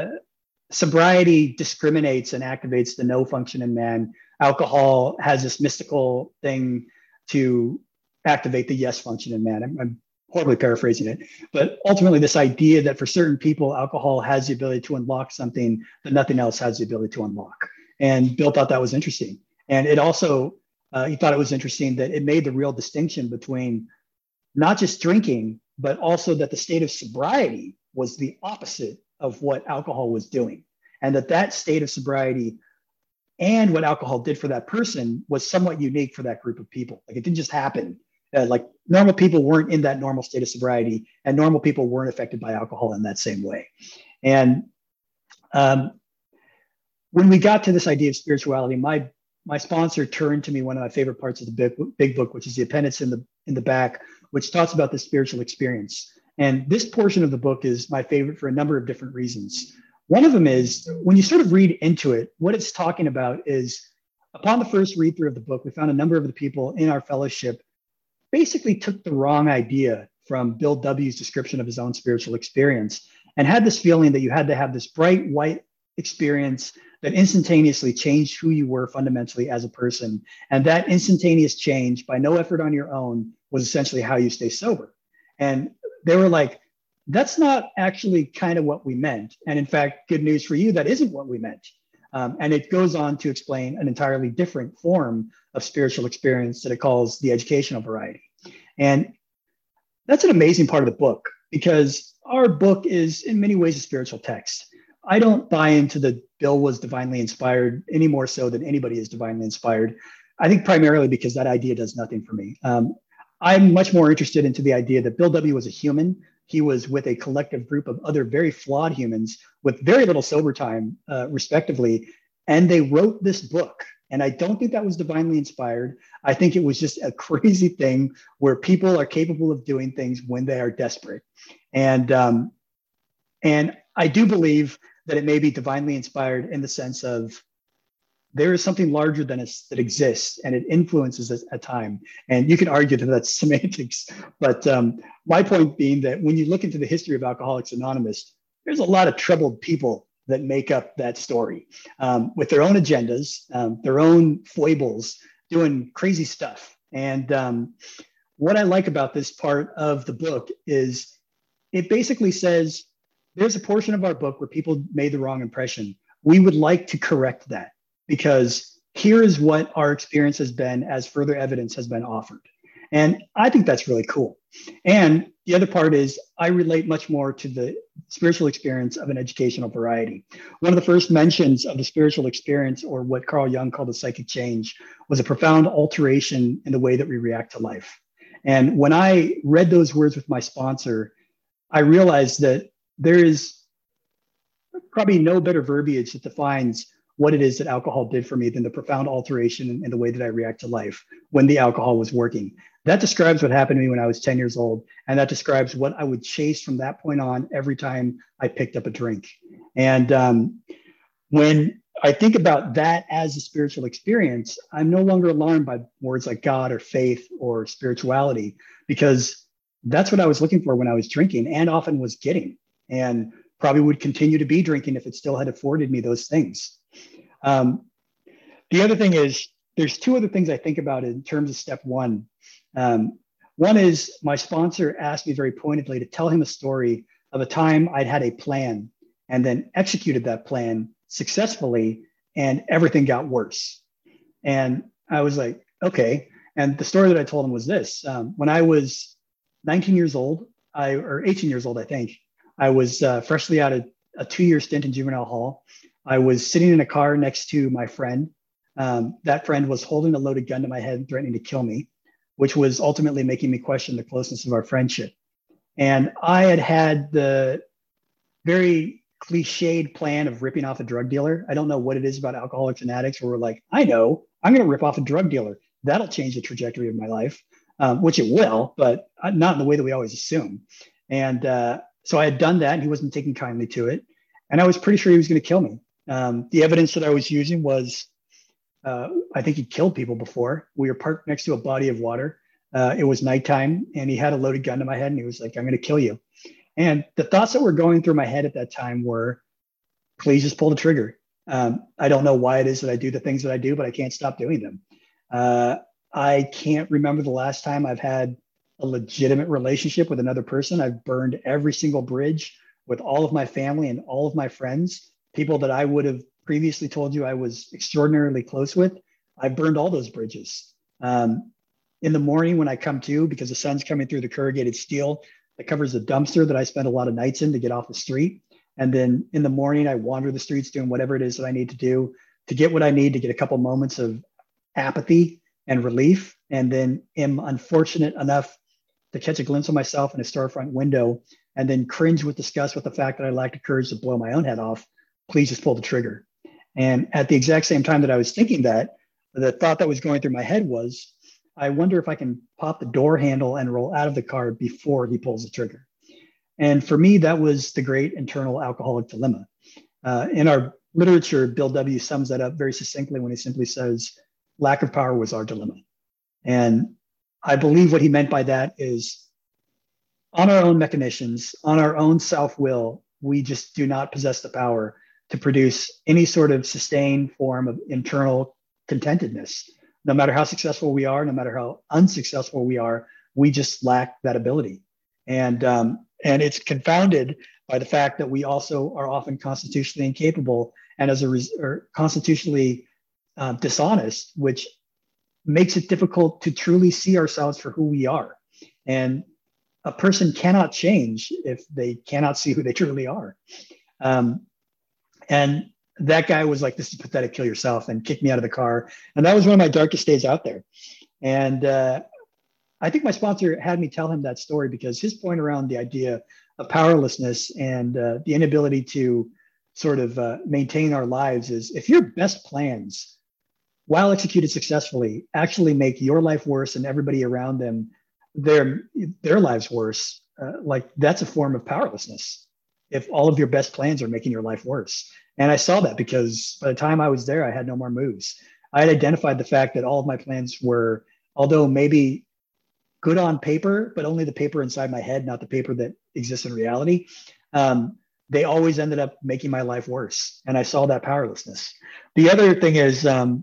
sobriety discriminates and activates the no function in man, alcohol has this mystical thing to activate the yes function in man. I'm horribly paraphrasing it, but ultimately this idea that for certain people, alcohol has the ability to unlock something that nothing else has the ability to unlock. And Bill thought that was interesting. And it also, he thought it was interesting that it made the real distinction between not just drinking, but also that the state of sobriety was the opposite of what alcohol was doing. And that state of sobriety and what alcohol did for that person was somewhat unique for that group of people. Like, it didn't just happen. Like, normal people weren't in that normal state of sobriety, and normal people weren't affected by alcohol in that same way. And when we got to this idea of spirituality, my sponsor turned to me one of my favorite parts of the big book, which is the appendix in the back, which talks about the spiritual experience. And this portion of the book is my favorite for a number of different reasons. One of them is, when you sort of read into it, what it's talking about is, upon the first read through of the book, we found a number of the people in our fellowship basically took the wrong idea from Bill W.'s description of his own spiritual experience and had this feeling that you had to have this bright white experience that instantaneously changed who you were fundamentally as a person. And that instantaneous change, by no effort on your own, was essentially how you stay sober. And they were like, that's not actually kind of what we meant. And in fact, good news for you, that isn't what we meant. And it goes on to explain an entirely different form of spiritual experience that it calls the educational variety. And that's an amazing part of the book, because our book is in many ways a spiritual text. I don't buy into the Bill was divinely inspired any more so than anybody is divinely inspired. I think primarily because that idea does nothing for me. I'm much more interested into the idea that Bill W. was a human he was with a collective group of other very flawed humans with very little sober time, respectively. And they wrote this book. And I don't think that was divinely inspired. I think it was just a crazy thing where people are capable of doing things when they are desperate. And I do believe that it may be divinely inspired in the sense of there is something larger than us that exists and it influences us at time. And you can argue that that's semantics. But my point being that when you look into the history of Alcoholics Anonymous, there's a lot of troubled people that make up that story with their own agendas, their own foibles, doing crazy stuff. And what I like about this part of the book is it basically says there's a portion of our book where people made the wrong impression. We would like to correct that because here is what our experience has been as further evidence has been offered. And I think that's really cool. And the other part is I relate much more to the spiritual experience of an educational variety. One of the first mentions of the spiritual experience, or what Carl Jung called the psychic change, was a profound alteration in the way that we react to life. And when I read those words with my sponsor, I realized that there is probably no better verbiage that defines what it is that alcohol did for me than the profound alteration in the way that I react to life when the alcohol was working. That describes what happened to me when I was 10 years old. And that describes what I would chase from that point on every time I picked up a drink. And when I think about that as a spiritual experience, I'm no longer alarmed by words like God or faith or spirituality, because that's what I was looking for when I was drinking and often was getting, and probably would continue to be drinking if it still had afforded me those things. The other thing is, there's two other things I think about in terms of step one. One is my sponsor asked me very pointedly to tell him a story of a time I'd had a plan and then executed that plan successfully and everything got worse. And I was like, okay. And the story that I told him was this. When I was 19 years old, or 18 years old, I think, I was freshly out of a 2-year stint in juvenile hall. I was sitting in a car next to my friend. That friend was holding a loaded gun to my head, threatening to kill me, which was ultimately making me question the closeness of our friendship. And I had the very cliched plan of ripping off a drug dealer. I don't know what it is about alcoholics and addicts where we're like, I know, I'm going to rip off a drug dealer. That'll change the trajectory of my life, which it will, but not in the way that we always assume. And so I had done that and he wasn't taking kindly to it. And I was pretty sure he was going to kill me. The evidence that I was using was, I think he'd killed people before. We were parked next to a body of water. It was nighttime and he had a loaded gun to my head and he was like, I'm going to kill you. And the thoughts that were going through my head at that time were, please just pull the trigger. I don't know why it is that I do the things that I do, but I can't stop doing them. I can't remember the last time I've had a legitimate relationship with another person. I've burned every single bridge with all of my family and all of my friends, people that I would have previously told you I was extraordinarily close with. I've burned all those bridges. In the morning when I come to, because the sun's coming through the corrugated steel that covers the dumpster that I spend a lot of nights in to get off the street. And then in the morning, I wander the streets doing whatever it is that I need to do to get what I need to get a couple moments of apathy and relief. And then am unfortunate enough to catch a glimpse of myself in a storefront window and then cringe with disgust with the fact that I lacked the courage to blow my own head off. Please just pull the trigger. And at the exact same time that I was thinking that, the thought that was going through my head was, I wonder if I can pop the door handle and roll out of the car before he pulls the trigger. And for me, that was the great internal alcoholic dilemma. In our literature, Bill W. sums that up very succinctly when he simply says, lack of power was our dilemma. And I believe what he meant by that is, on our own mechanicians, on our own self-will, we just do not possess the power to produce any sort of sustained form of internal contentedness. No matter how successful we are, no matter how unsuccessful we are, we just lack that ability. And it's confounded by the fact that we also are often constitutionally incapable and or constitutionally dishonest, which makes it difficult to truly see ourselves for who we are. And a person cannot change if they cannot see who they truly are. And that guy was like, this is pathetic, kill yourself, and kicked me out of the car. And that was one of my darkest days out there. And I think my sponsor had me tell him that story because his point around the idea of powerlessness and the inability to sort of maintain our lives is if your best plans, while executed successfully, actually make your life worse and everybody around them, their lives worse, like that's a form of powerlessness. If all of your best plans are making your life worse. And I saw that because by the time I was there, I had no more moves. I had identified the fact that all of my plans were, although maybe good on paper, but only the paper inside my head, not the paper that exists in reality. They always ended up making my life worse. And I saw that powerlessness. The other thing is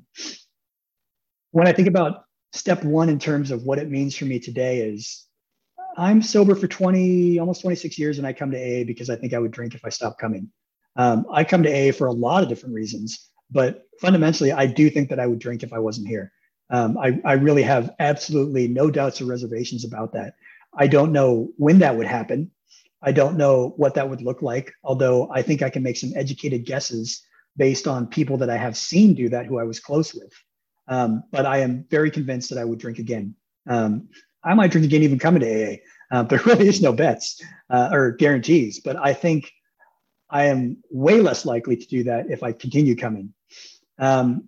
when I think about step one in terms of what it means for me today is I'm sober for almost 26 years, and I come to AA because I think I would drink if I stopped coming. I come to AA for a lot of different reasons, but fundamentally, I do think that I would drink if I wasn't here. I really have absolutely no doubts or reservations about that. I don't know when that would happen. I don't know what that would look like, although I think I can make some educated guesses based on people that I have seen do that who I was close with. But I am very convinced that I would drink again. I might drink again even coming to AA. There really is no bets or guarantees, but I think I am way less likely to do that if I continue coming. And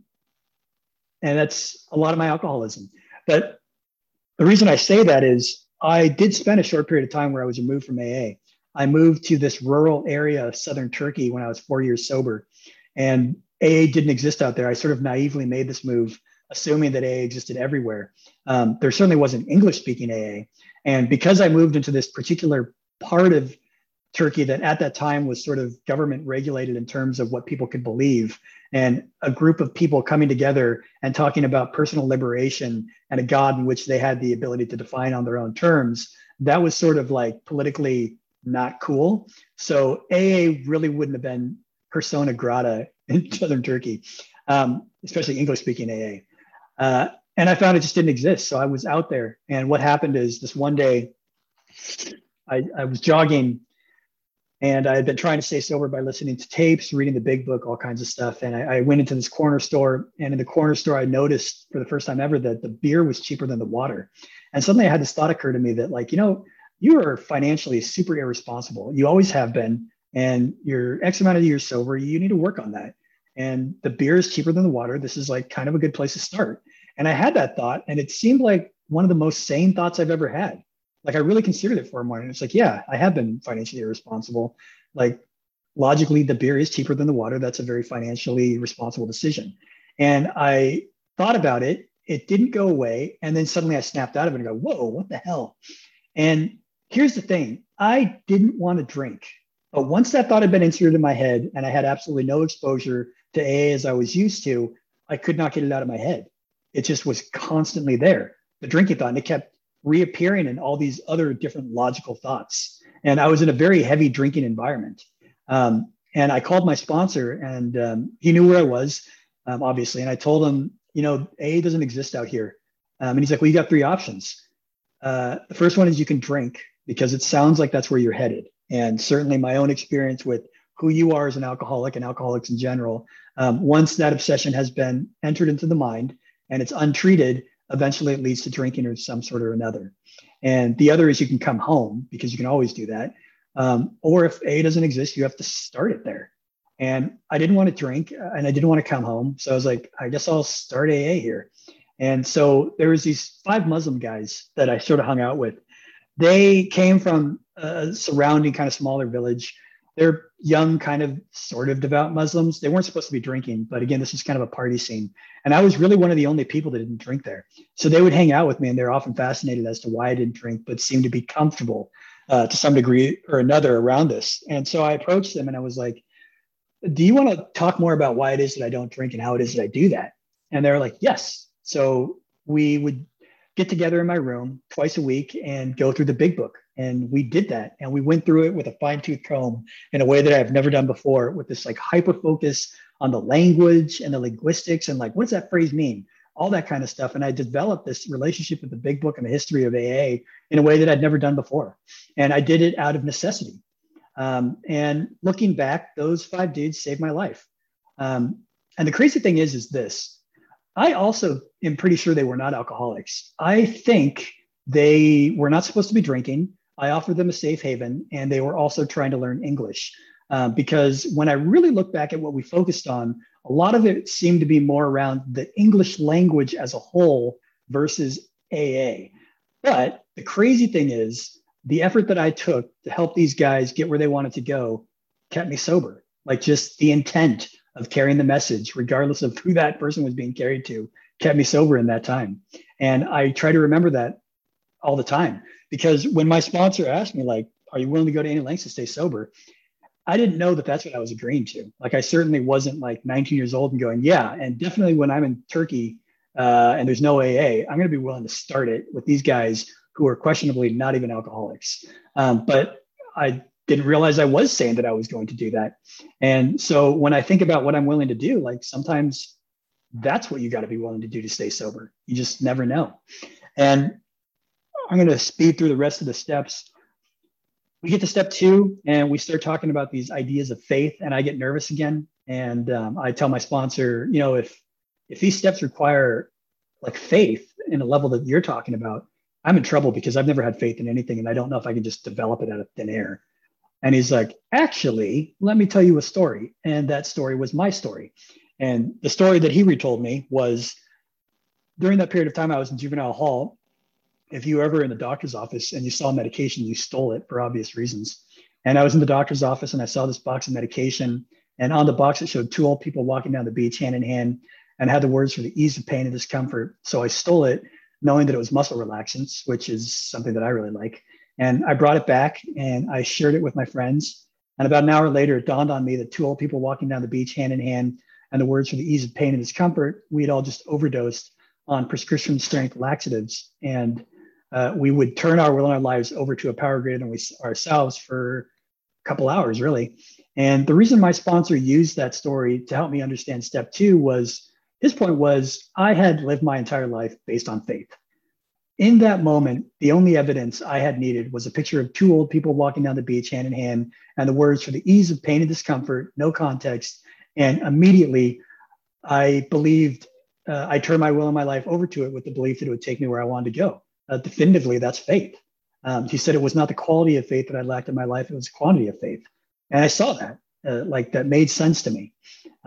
that's a lot of my alcoholism. But the reason I say that is I did spend a short period of time where I was removed from AA. I moved to this rural area of southern Turkey when I was 4 years sober, and AA didn't exist out there. I sort of naively made this move, assuming that AA existed everywhere. There certainly wasn't English-speaking AA. And because I moved into this particular part of Turkey that at that time was sort of government regulated in terms of what people could believe, and a group of people coming together and talking about personal liberation and a God in which they had the ability to define on their own terms, that was sort of like politically not cool. So AA really wouldn't have been persona grata in southern Turkey, especially English-speaking AA. And I found it just didn't exist. So I was out there. And what happened is this one day, I was jogging, and I had been trying to stay sober by listening to tapes, reading the Big Book, all kinds of stuff. And I went into this corner store, and in the corner store, I noticed for the first time ever that the beer was cheaper than the water. And suddenly I had this thought occur to me that, like, you are financially super irresponsible. You always have been, and you're X amount of years sober. You need to work on that. And the beer is cheaper than the water. This is like kind of a good place to start. And I had that thought, and it seemed like one of the most sane thoughts I've ever had. Like, I really considered it for a moment. It's like, yeah, I have been financially irresponsible. Like, logically, the beer is cheaper than the water. That's a very financially responsible decision. And I thought about it. It didn't go away. And then suddenly I snapped out of it and go, whoa, what the hell? And here's the thing. I didn't want to drink. But once that thought had been inserted in my head and I had absolutely no exposure to AA as I was used to, I could not get it out of my head. It just was constantly there, the drinking thought, and it kept reappearing in all these other different logical thoughts. And I was in a very heavy drinking environment. And I called my sponsor, and he knew where I was, obviously. And I told him, AA doesn't exist out here. And he's like, well, you got three options. The first one is you can drink, because it sounds like that's where you're headed. And certainly my own experience with who you are as an alcoholic and alcoholics in general, once that obsession has been entered into the mind and it's untreated, eventually it leads to drinking of some sort or another. And the other is you can come home, because you can always do that. Or if AA doesn't exist, you have to start it there. And I didn't want to drink, and I didn't want to come home. So I was like, I guess I'll start AA here. And so there was these 5 Muslim guys that I sort of hung out with. They came from a surrounding kind of smaller village. They're young, kind of sort of devout Muslims. They weren't supposed to be drinking, but again, this was kind of a party scene. And I was really one of the only people that didn't drink there. So they would hang out with me, and they're often fascinated as to why I didn't drink, but seemed to be comfortable to some degree or another around this. And so I approached them and I was like, do you want to talk more about why it is that I don't drink and how it is that I do that? And they're like, yes. So we would get together in my room twice a week and go through the Big Book. And we did that. And we went through it with a fine-tooth comb in a way that I've never done before, with this like hyper focus on the language and the linguistics and like, what does that phrase mean? All that kind of stuff. And I developed this relationship with the Big Book and the history of AA in a way that I'd never done before. And I did it out of necessity. And looking back, those 5 dudes saved my life. And the crazy thing is this. I also am pretty sure they were not alcoholics. I think They were not supposed to be drinking. I offered them a safe haven, and they were also trying to learn English. Because when I really look back at what we focused on, a lot of it seemed to be more around the English language as a whole versus AA. But the crazy thing is, the effort that I took to help these guys get where they wanted to go kept me sober. Like just the intent of carrying the message, regardless of who that person was being carried to, kept me sober in that time. And I try to remember that all the time, because when my sponsor asked me, like, are you willing to go to any lengths to stay sober? I didn't know that that's what I was agreeing to. Like, I certainly wasn't like 19 years old and going, yeah. And definitely when I'm in Turkey and there's no AA, I'm going to be willing to start it with these guys who are questionably not even alcoholics. But I didn't realize I was saying that I was going to do that. And so when I think about what I'm willing to do, like sometimes that's what you got to be willing to do to stay sober. You just never know. And I'm going to speed through the rest of the steps. We get to step 2 and we start talking about these ideas of faith, and I get nervous again. And I tell my sponsor, you know, if these steps require like faith in a level that you're talking about, I'm in trouble because I've never had faith in anything. And I don't know if I can just develop it out of thin air. And he's like, actually, let me tell you a story. And that story was my story. And the story that he retold me was during that period of time I was in juvenile hall. If you were ever in the doctor's office and you saw medication, you stole it for obvious reasons. And I was in the doctor's office and I saw this box of medication. And on the box, it showed 2 old people walking down the beach hand in hand and had the words for the ease of pain and discomfort. So I stole it, knowing that it was muscle relaxants, which is something that I really like. And I brought it back and I shared it with my friends. And about an hour later, it dawned on me that 2 old people walking down the beach hand in hand and the words for the ease of pain and discomfort, we had all just overdosed on prescription strength laxatives. And we would turn our will and our lives over to a power greater than we ourselves for a couple hours, really. And the reason my sponsor used that story to help me understand step 2 was his point was I had lived my entire life based on faith. In that moment, the only evidence I had needed was a picture of 2 old people walking down the beach hand in hand and the words for the ease of pain and discomfort, no context. And immediately I believed I turned my will and my life over to it with the belief that it would take me where I wanted to go. Definitively, that's faith. He said it was not the quality of faith that I lacked in my life, it was the quantity of faith. And I saw that, like that made sense to me.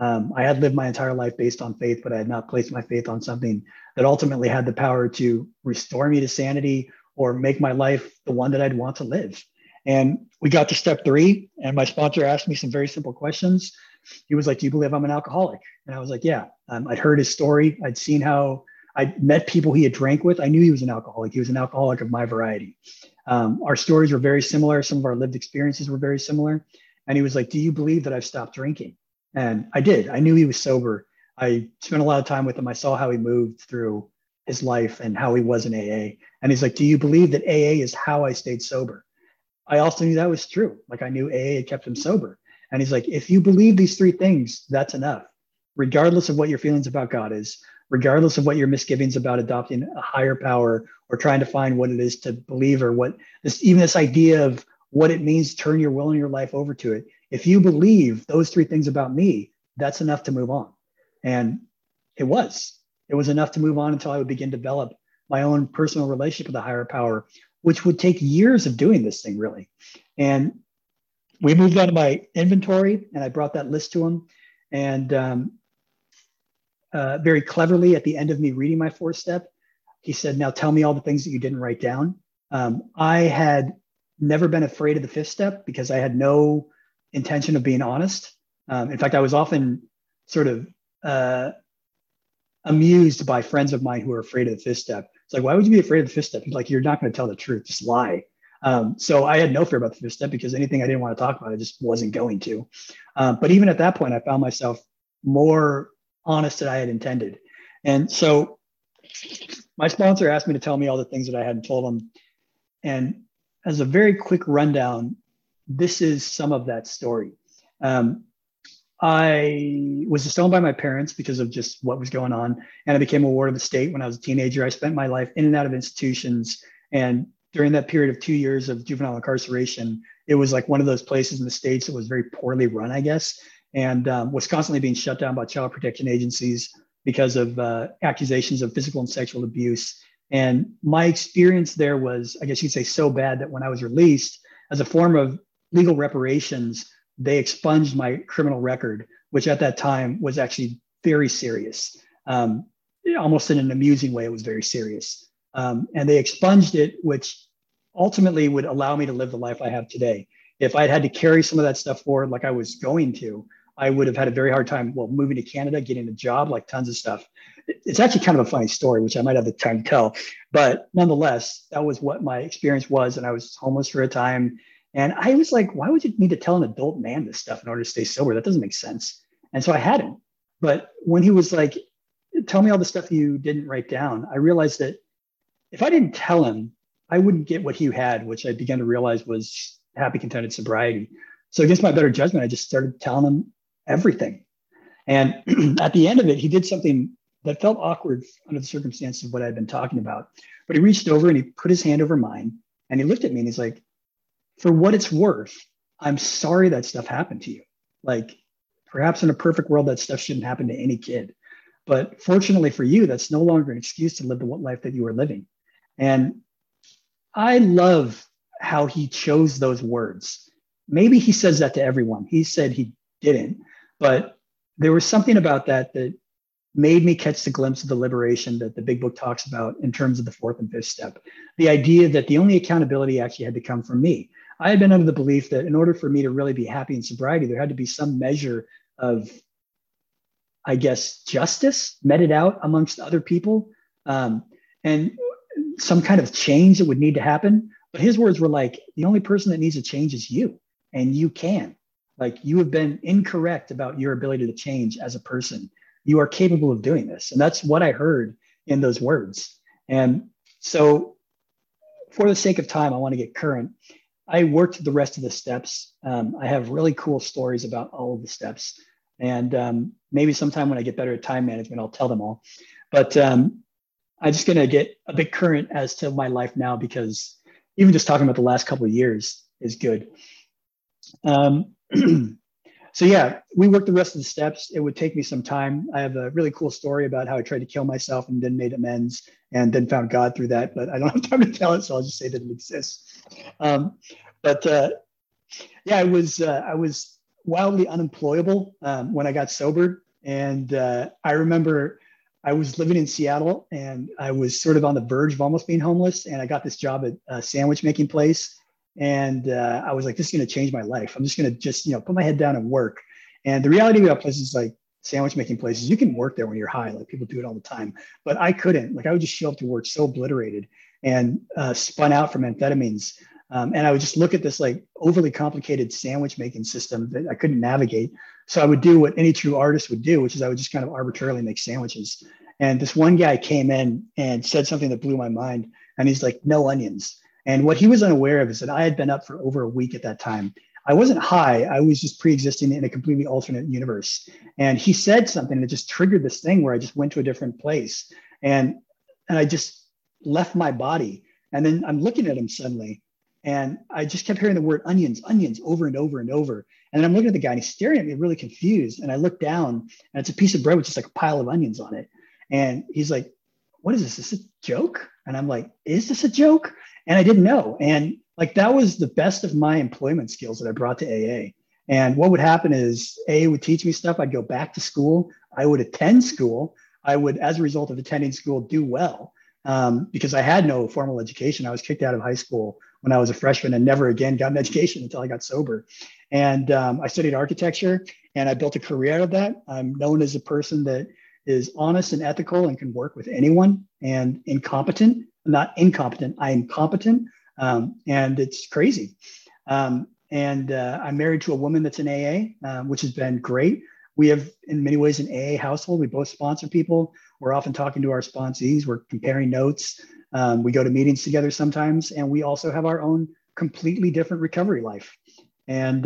I had lived my entire life based on faith, but I had not placed my faith on something that ultimately had the power to restore me to sanity or make my life the one that I'd want to live. And we got to step 3, and my sponsor asked me some very simple questions. He was like, do you believe I'm an alcoholic? And I was like, yeah. I'd heard his story. I'd seen how I met people he had drank with. I knew he was an alcoholic. He was an alcoholic of my variety. Our stories were very similar. Some of our lived experiences were very similar. And he was like, do you believe that I've stopped drinking? And I did. I knew he was sober. I spent a lot of time with him. I saw how he moved through his life and how he was in AA. And he's like, do you believe that AA is how I stayed sober? I also knew that was true. Like I knew AA had kept him sober. And he's like, if you believe these 3 things, that's enough. Regardless of what your feelings about God is, regardless of what your misgivings about adopting a higher power or trying to find what it is to believe or what this idea of what it means to turn your will and your life over to it. If you believe those 3 things about me, that's enough to move on. And it was enough to move on until I would begin to develop my own personal relationship with a higher power, which would take years of doing this thing really. And we moved on to my inventory and I brought that list to him. And very cleverly at the end of me reading my 4th step, he said, now tell me all the things that you didn't write down. I had never been afraid of the 5th step because I had no intention of being honest. In fact, I was often sort of amused by friends of mine who were afraid of the 5th step. It's like, why would you be afraid of the 5th step? He's like, you're not going to tell the truth, just lie. So I had no fear about the 5th step because anything I didn't want to talk about, I just wasn't going to. But even at that point, I found myself more honest than I had intended. And so my sponsor asked me to tell me all the things that I hadn't told him. And as a very quick rundown, this is some of that story. I was disowned by my parents because of just what was going on. And I became a ward of the state when I was a teenager. I spent my life in and out of institutions. And during that period of 2 years of juvenile incarceration, it was like one of those places in the States that was very poorly run, I guess, and was constantly being shut down by child protection agencies because of accusations of physical and sexual abuse. And my experience there was, I guess you'd say, so bad that when I was released, as a form of legal reparations, they expunged my criminal record, which at that time was actually very serious. Almost in an amusing way, it was very serious. And they expunged it, which ultimately would allow me to live the life I have today. If I'd had to carry some of that stuff forward like I was going to, I would have had a very hard time, moving to Canada, getting a job, like tons of stuff. It's actually kind of a funny story, which I might have the time to tell. But nonetheless, that was what my experience was. And I was homeless for a time. And I was like, why would you need to tell an adult man this stuff in order to stay sober? That doesn't make sense. And so I hadn't. But when he was like, tell me all the stuff you didn't write down, I realized that if I didn't tell him, I wouldn't get what he had, which I began to realize was happy, contented sobriety. So against my better judgment, I just started telling him everything. And at the end of it, he did something that felt awkward under the circumstances of what I'd been talking about. But he reached over and he put his hand over mine and he looked at me and he's like, for what it's worth, I'm sorry that stuff happened to you. Like, perhaps in a perfect world, that stuff shouldn't happen to any kid. But fortunately for you, that's no longer an excuse to live the life that you were living. And I love how he chose those words. Maybe he says that to everyone. He said he didn't, but there was something about that that made me catch the glimpse of the liberation that the big book talks about in terms of the fourth and fifth step. The idea that the only accountability actually had to come from me. I had been under the belief that in order for me to really be happy in sobriety, there had to be some measure of, I guess, justice meted out amongst other people, and some kind of change that would need to happen. But his words were like, the only person that needs a change is you, and you can. Like, you have been incorrect about your ability to change as a person. You are capable of doing this. And that's what I heard in those words. And so for the sake of time, I want to get current. I worked the rest of the steps. I have really cool stories about all of the steps. And maybe sometime when I get better at time management, I'll tell them all. But I'm just going to get a bit current as to my life now, because even just talking about the last couple of years is good. So yeah, we worked the rest of the steps. It would take me some time. I have a really cool story about how I tried to kill myself and then made amends and then found God through that, but I don't have time to tell it, so I'll just say that it exists. Yeah, I was wildly unemployable when I got sober. And I remember I was living in Seattle and I was sort of on the verge of almost being homeless. And I got this job at a sandwich making place. And I was like, this is going to change my life. I'm just going to just, put my head down and work. And the reality about places like sandwich making places, you can work there when you're high. Like, people do it all the time, but I couldn't. Like, I would just show up to work so obliterated and spun out from amphetamines. And I would just look at this like overly complicated sandwich making system that I couldn't navigate. So I would do what any true artist would do, which is I would just kind of arbitrarily make sandwiches. And this one guy came in and said something that blew my mind. And he's like, no onions. And what he was unaware of is that I had been up for over a week at that time. I wasn't high. I was just pre-existing in a completely alternate universe. And he said something that just triggered this thing where I just went to a different place. And I just left my body. And then I'm looking at him suddenly. And I just kept hearing the word onions, onions over and over and over. And then I'm looking at the guy and he's staring at me really confused. And I look down and it's a piece of bread with just like a pile of onions on it. And he's like, what is this? Is this a joke? And I'm like, is this a joke? And I didn't know. And like, that was the best of my employment skills that I brought to AA. And what would happen is AA would teach me stuff. I'd go back to school. I would attend school. I would, as a result of attending school, do well because I had no formal education. I was kicked out of high school when I was a freshman and never again got an education until I got sober. And I studied architecture and I built a career out of that. I'm known as a person that is honest and ethical and can work with anyone, and incompetent, not incompetent, I am competent. And it's crazy. I'm married to a woman that's in AA, which has been great. We have, in many ways, an AA household. We both sponsor people. We're often talking to our sponsees. We're comparing notes. We go to meetings together sometimes. And we also have our own completely different recovery life. And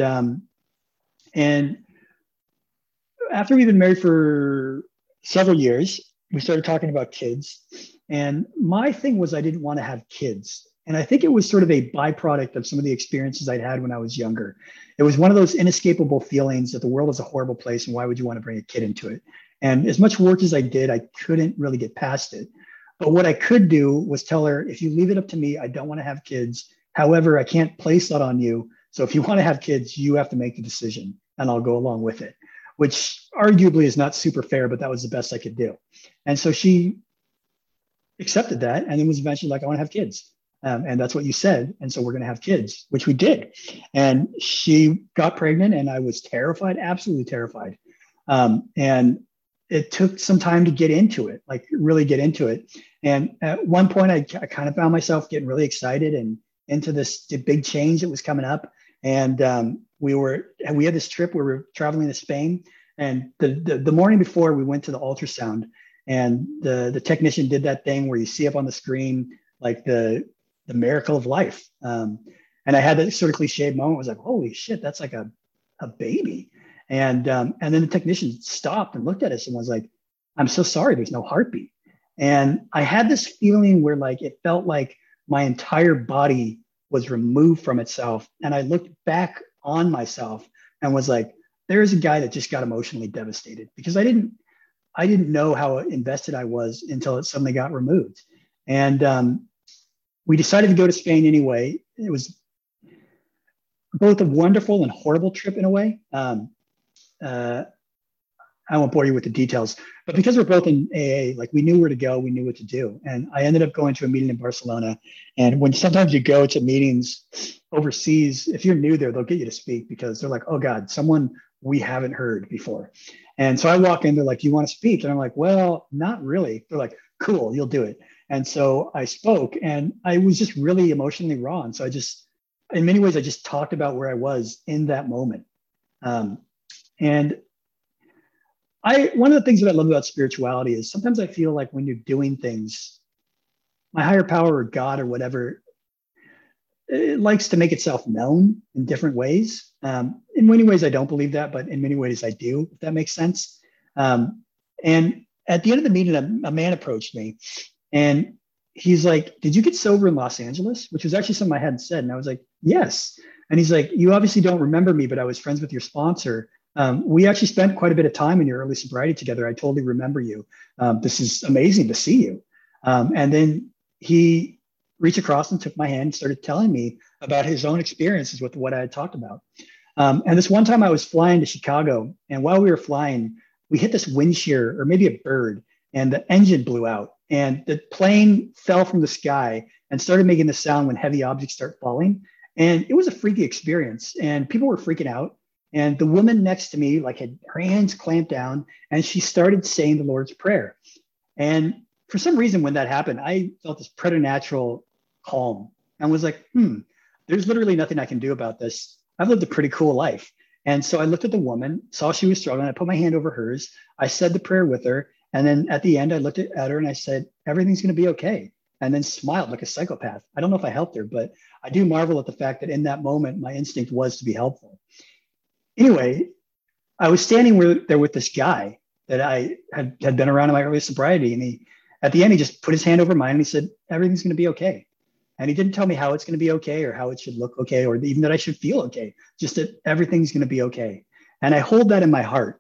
after we've been married for several years, we started talking about kids. And my thing was I didn't want to have kids. And I think it was sort of a byproduct of some of the experiences I'd had when I was younger. It was one of those inescapable feelings that the world is a horrible place and why would you want to bring a kid into it? And as much work as I did, I couldn't really get past it. But what I could do was tell her, if you leave it up to me, I don't want to have kids. However, I can't place that on you. So if you want to have kids, you have to make the decision and I'll go along with it, which arguably is not super fair, but that was the best I could do. And so she accepted that and it was eventually like, I want to have kids. And that's what you said. And so we're going to have kids, which we did. And she got pregnant and I was terrified, absolutely terrified. And it took some time to get into it, like really get into it. And at one point I kind of found myself getting really excited and into this big change that was coming up. And we had this trip where we were traveling to Spain. And the morning before we went to the ultrasound and the technician did that thing where you see up on the screen, like the miracle of life. And I had that sort of cliched moment. I was like, holy shit, that's like a baby. And then the technician stopped and looked at us and was like, I'm so sorry, there's no heartbeat. And I had this feeling where like, it felt like my entire body was removed from itself. And I looked back on myself and was like, there's a guy that just got emotionally devastated because I didn't know how invested I was until it suddenly got removed. And we decided to go to Spain anyway. It was both a wonderful and horrible trip in a way. I won't bore you with the details, but because we're both in AA, like we knew where to go, we knew what to do. And I ended up going to a meeting in Barcelona. And when sometimes you go to meetings overseas, if you're new there, they'll get you to speak because they're like, oh God, someone we haven't heard before. And so I walk in, they're like, you want to speak? And I'm like, well, not really. They're like, cool, you'll do it. And so I spoke and I was just really emotionally raw. And so in many ways, I just talked about where I was in that moment. And one of the things that I love about spirituality is sometimes I feel like when you're doing things, my higher power or God or whatever, it likes to make itself known in different ways. In many ways, I don't believe that, but in many ways I do, if that makes sense. And at the end of the meeting, a man approached me and he's like, did you get sober in Los Angeles? Which was actually something I hadn't said. And I was like, yes. And he's like, you obviously don't remember me, but I was friends with your sponsor. We actually spent quite a bit of time in your early sobriety together. I totally remember you. This is amazing to see you. And then he reached across and took my hand and started telling me about his own experiences with what I had talked about. And this one time I was flying to Chicago, and while we were flying, we hit this wind shear or maybe a bird, and the engine blew out. And the plane fell from the sky and started making the sound when heavy objects start falling. And it was a freaky experience, and people were freaking out. And the woman next to me like had her hands clamped down and she started saying the Lord's Prayer. And for some reason, when that happened, I felt this preternatural calm and was like, there's literally nothing I can do about this. I've lived a pretty cool life. And so I looked at the woman, saw she was struggling. I put my hand over hers. I said the prayer with her. And then at the end, I looked at her and I said, everything's going to be okay. And then smiled like a psychopath. I don't know if I helped her, but I do marvel at the fact that in that moment, my instinct was to be helpful. Anyway, I was standing there with this guy that I had been around in my early sobriety. And at the end, he just put his hand over mine and he said, everything's going to be okay. And he didn't tell me how it's going to be okay or how it should look okay, or even that I should feel okay, just that everything's going to be okay. And I hold that in my heart.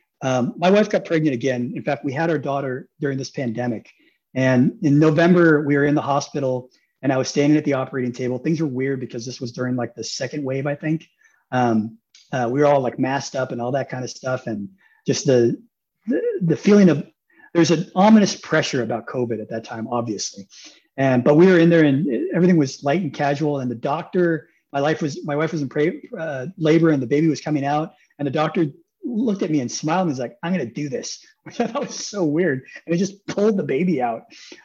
My wife got pregnant again. In fact, we had our daughter during this pandemic. And in November, we were in the hospital and I was standing at the operating table. Things were weird because this was during like the second wave, I think. We were all like masked up and all that kind of stuff. And just the feeling of, there's an ominous pressure about COVID at that time, obviously. But we were in there and everything was light and casual. And the doctor, my wife was in labor and the baby was coming out. And the doctor looked at me and smiled and was like, I'm going to do this, which I thought was so weird. And it just pulled the baby out.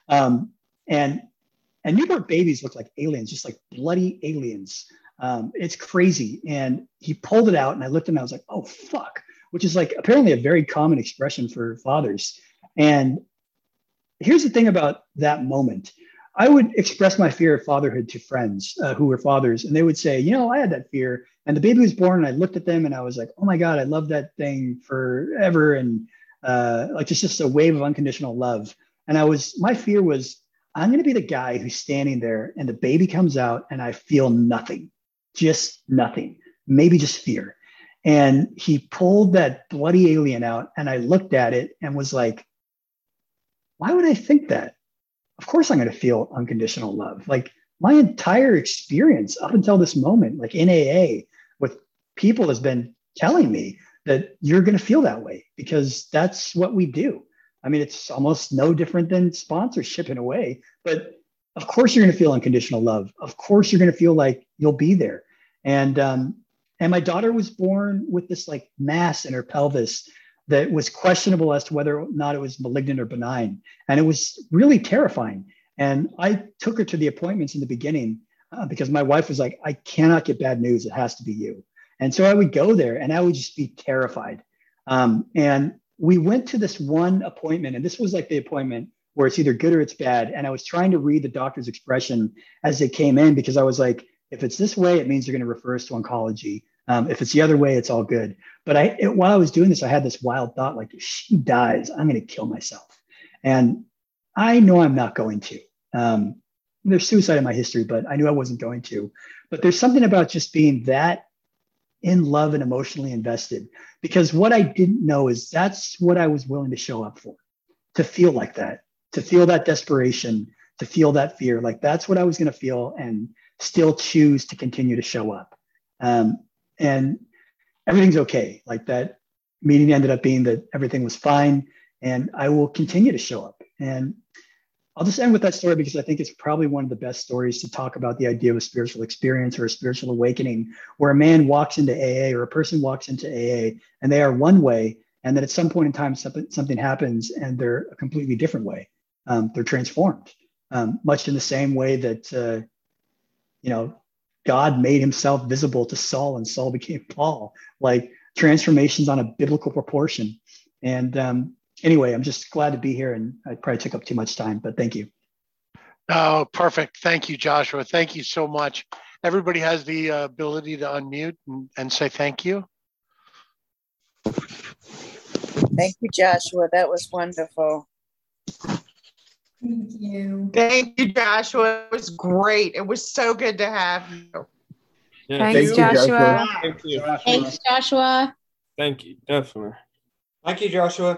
And newborn babies look like aliens, just like bloody aliens. It's crazy. And he pulled it out and I looked at him and I was like, oh, fuck, which is like apparently a very common expression for fathers. And here's the thing about that moment. I would express my fear of fatherhood to friends who were fathers, and they would say, I had that fear. And the baby was born and I looked at them and I was like, oh my God, I love that thing forever. And like it's just a wave of unconditional love. And my fear was, I'm going to be the guy who's standing there and the baby comes out and I feel nothing, just nothing, maybe just fear. And he pulled that bloody alien out and I looked at it and was like, why would I think that? of course I'm going to feel unconditional love. Like my entire experience up until this moment, like in AA, with people has been telling me that you're going to feel that way because that's what we do. I mean, it's almost no different than sponsorship in a way, but of course you're going to feel unconditional love. Of course you're going to feel like you'll be there. And my daughter was born with this like mass in her pelvis that was questionable as to whether or not it was malignant or benign. And it was really terrifying. And I took her to the appointments in the beginning because my wife was like, I cannot get bad news. It has to be you. And so I would go there and I would just be terrified. And we went to this one appointment, and this was like the appointment where it's either good or it's bad. And I was trying to read the doctor's expression as they came in because I was like, if it's this way, it means they're going to refer us to oncology. If it's the other way, it's all good. But while I was doing this, I had this wild thought, like, if she dies, I'm going to kill myself. And I know I'm not going to. There's suicide in my history, but I knew I wasn't going to. But there's something about just being that in love and emotionally invested, because what I didn't know is that's what I was willing to show up for, to feel like that, to feel that desperation, to feel that fear. Like that's what I was going to feel and still choose to continue to show up. And everything's okay. Like that meeting ended up being that everything was fine, and I will continue to show up. And I'll just end with that story because I think it's probably one of the best stories to talk about the idea of a spiritual experience or a spiritual awakening, where a man walks into AA or a person walks into AA and they are one way, and then at some point in time, something happens and they're a completely different way. They're transformed, much in the same way that, God made himself visible to Saul and Saul became Paul, like transformations on a biblical proportion. And anyway, I'm just glad to be here, and I probably took up too much time, but thank you. Oh, perfect. Thank you, Joshua. Thank you so much. Everybody has the ability to unmute and say thank you. Thank you, Joshua. That was wonderful. Thank you. Thank you, Joshua. It was great. It was so good to have you. Yeah, Thanks, Joshua. Thank you. Thanks, Joshua. Thank you, definitely. Thank you, Joshua.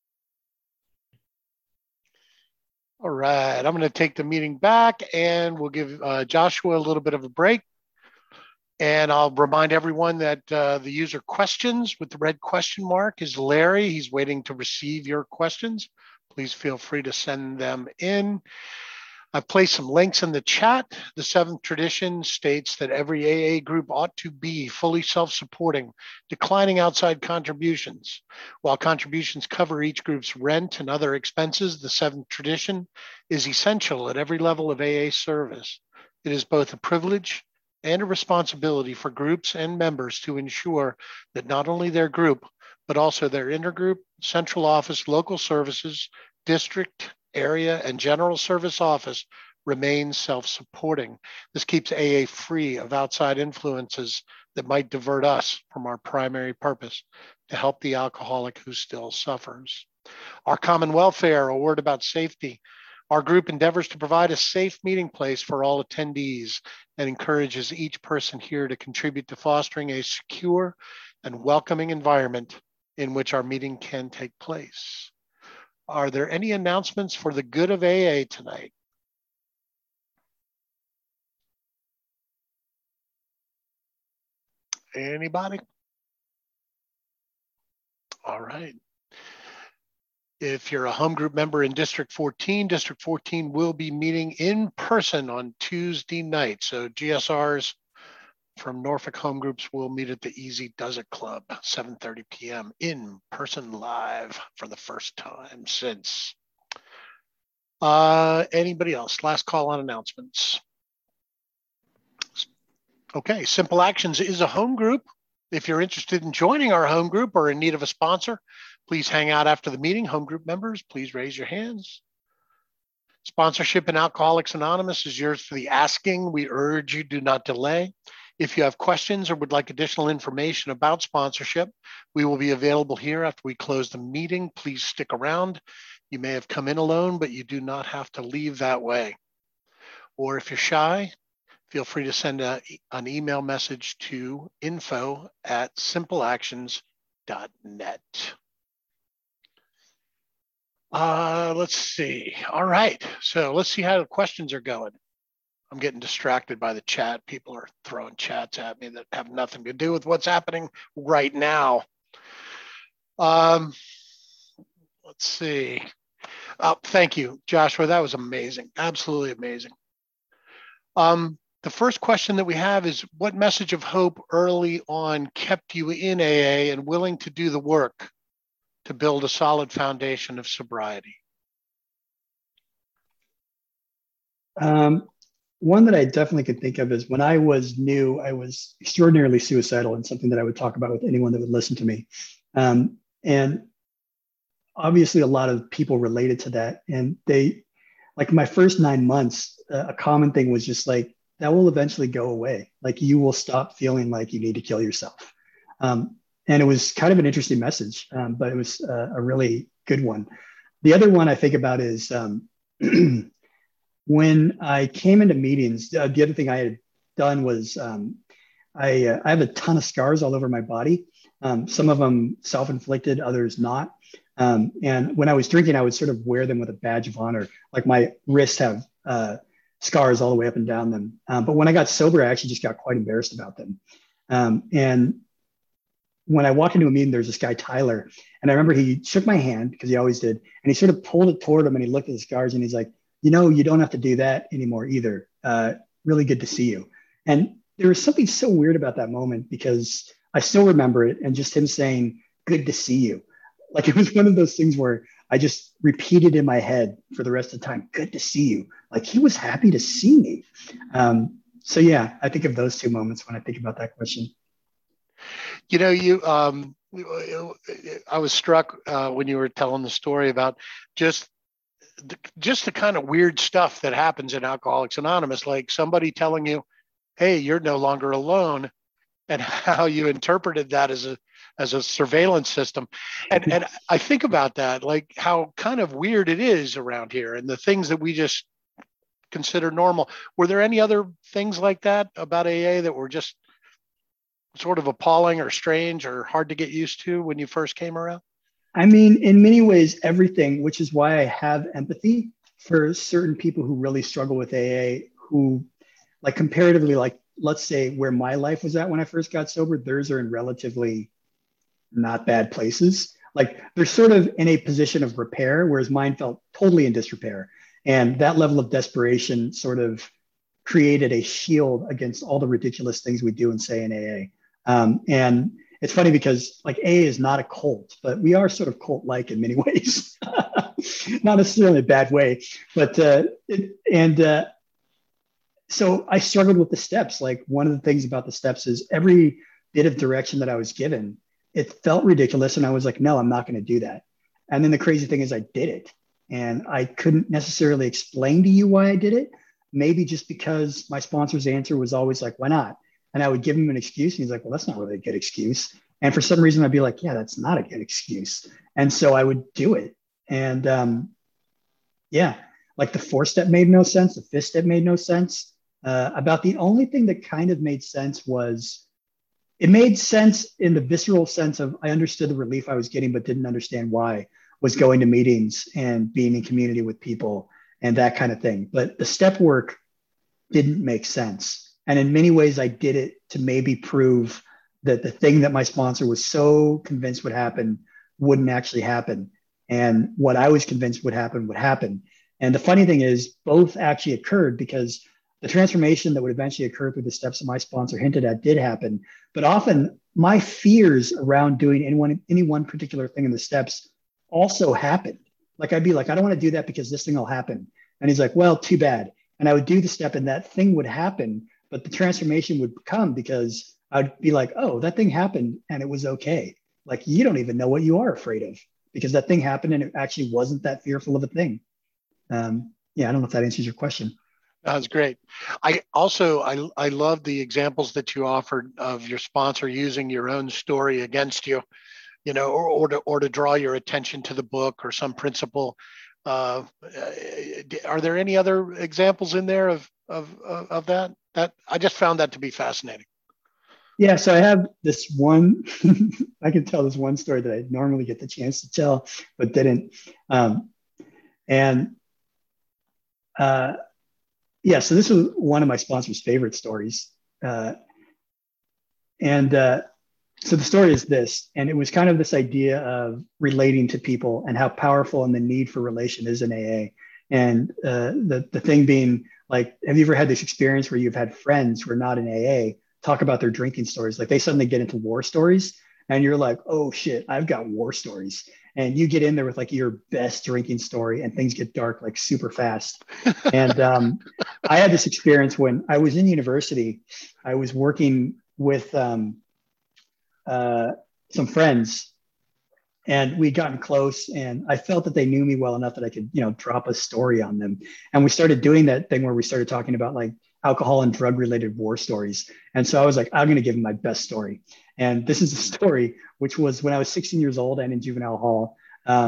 All right, I'm going to take the meeting back and we'll give Joshua a little bit of a break. And I'll remind everyone that the user questions with the red question mark is Larry. He's waiting to receive your questions. Please feel free to send them in. I've placed some links in the chat. The seventh tradition states that every AA group ought to be fully self-supporting, declining outside contributions. While contributions cover each group's rent and other expenses, the seventh tradition is essential at every level of AA service. It is both a privilege and a responsibility for groups and members to ensure that not only their group, but also their intergroup, central office, local services, district, area, and general service office remains self-supporting. This keeps AA free of outside influences that might divert us from our primary purpose to help the alcoholic who still suffers. Our common welfare, a word about safety. Our group endeavors to provide a safe meeting place for all attendees and encourages each person here to contribute to fostering a secure and welcoming environment in which our meeting can take place. Are there any announcements for the good of AA tonight? Anybody? All right. If you're a home group member in District 14 will be meeting in person on Tuesday night. So GSRs from Norfolk home groups will meet at the Easy Does It Club, 7:30 p.m. in person live for the first time since. Anybody else? Last call on announcements. Okay, Simple Actions is a home group. If you're interested in joining our home group or in need of a sponsor, please hang out after the meeting. Home group members, please raise your hands. Sponsorship in Alcoholics Anonymous is yours for the asking. We urge you, do not delay. If you have questions or would like additional information about sponsorship, we will be available here after we close the meeting. Please stick around. You may have come in alone, but you do not have to leave that way. Or if you're shy, feel free to send an email message to info@simpleactions.net. Let's see. All right. So let's see how the questions are going. I'm getting distracted by the chat. People are throwing chats at me that have nothing to do with what's happening right now. Let's see. Thank you, Joshua. That was amazing. Absolutely amazing. The first question that we have is, what message of hope early on kept you in AA and willing to do the work to build a solid foundation of sobriety? One that I definitely could think of is when I was new, I was extraordinarily suicidal, and something that I would talk about with anyone that would listen to me. And obviously a lot of people related to that. And they, like my first 9 months, a common thing was just like, that will eventually go away. Like you will stop feeling like you need to kill yourself. And it was kind of an interesting message, but it was a really good one. The other one I think about is when I came into meetings, the other thing I had done was I have a ton of scars all over my body. Some of them self-inflicted, others not. And when I was drinking, I would sort of wear them with a badge of honor. Like my wrists have scars all the way up and down them. But when I got sober, I actually just got quite embarrassed about them. And when I walked into a meeting, there's this guy, Tyler, and I remember he shook my hand, because he always did, and he sort of pulled it toward him, and he looked at the scars and he's like, you know, you don't have to do that anymore either. Really good to see you. And there was something so weird about that moment, because I still remember it, and just him saying, good to see you. Like it was one of those things where I just repeated in my head for the rest of the time, good to see you. Like he was happy to see me. So yeah, I think of those two moments when I think about that question. You know, I was struck when you were telling the story about just the kind of weird stuff that happens in Alcoholics Anonymous, like somebody telling you, hey, you're no longer alone, and how you interpreted that as a surveillance system. And I think about that, like how kind of weird it is around here, and the things that we just consider normal. Were there any other things like that about AA that were just sort of appalling or strange or hard to get used to when you first came around? I mean, in many ways, everything, which is why I have empathy for certain people who really struggle with AA, who, like, comparatively, like, let's say where my life was at when I first got sober, theirs are in relatively not bad places. Like, they're sort of in a position of repair, whereas mine felt totally in disrepair. And that level of desperation sort of created a shield against all the ridiculous things we do and say in AA. And it's funny because like AA is not a cult, but we are sort of cult-like in many ways. Not necessarily in a bad way, but so I struggled with the steps. Like one of the things about the steps is every bit of direction that I was given, it felt ridiculous. And I was like, no, I'm not going to do that. And then the crazy thing is I did it. And I couldn't necessarily explain to you why I did it. Maybe just because my sponsor's answer was always like, why not? And I would give him an excuse. And he's like, well, that's not really a good excuse. And for some reason, I'd be like, yeah, that's not a good excuse. And so I would do it. And yeah, like the 4-step made no sense. The 5th step made no sense. About the only thing that kind of made sense was it made sense in the visceral sense of I understood the relief I was getting, but didn't understand why, was going to meetings and being in community with people and that kind of thing. But the step work didn't make sense. And in many ways, I did it to maybe prove that the thing that my sponsor was so convinced would happen wouldn't actually happen. And what I was convinced would happen would happen. And the funny thing is, both actually occurred, because the transformation that would eventually occur through the steps that my sponsor hinted at did happen. But often my fears around doing any one particular thing in the steps also happened. Like I'd be like, I don't want to do that because this thing will happen. And he's like, well, too bad. And I would do the step and that thing would happen, but the transformation would come because I'd be like, oh, that thing happened and it was okay. Like you don't even know what you are afraid of because that thing happened and it actually wasn't that fearful of a thing. Yeah, I don't know if that answers your question. That's great. I also, I love the examples that you offered of your sponsor using your own story against you, you know, or to draw your attention to the book or some principle. Are there any other examples in there of that? That I just found that to be fascinating. Yeah, so I have this one, I can tell this one story that I normally get the chance to tell, but didn't. And yeah, so this was one of my sponsor's favorite stories. So the story is this, and it was kind of this idea of relating to people and how powerful and the need for relation is in AA. And the thing being, like, have you ever had this experience where you've had friends who are not in AA talk about their drinking stories? Like they suddenly get into war stories and you're like, oh shit, I've got war stories. And you get in there with like your best drinking story and things get dark like super fast. And I had this experience when I was in university. I was working with some friends and we'd gotten close and I felt that they knew me well enough that I could, drop a story on them. And we started doing that thing where we started talking about like alcohol and drug related war stories. And so I was like, I'm going to give them my best story. And this is a story, which was when I was 16 years old and in juvenile hall,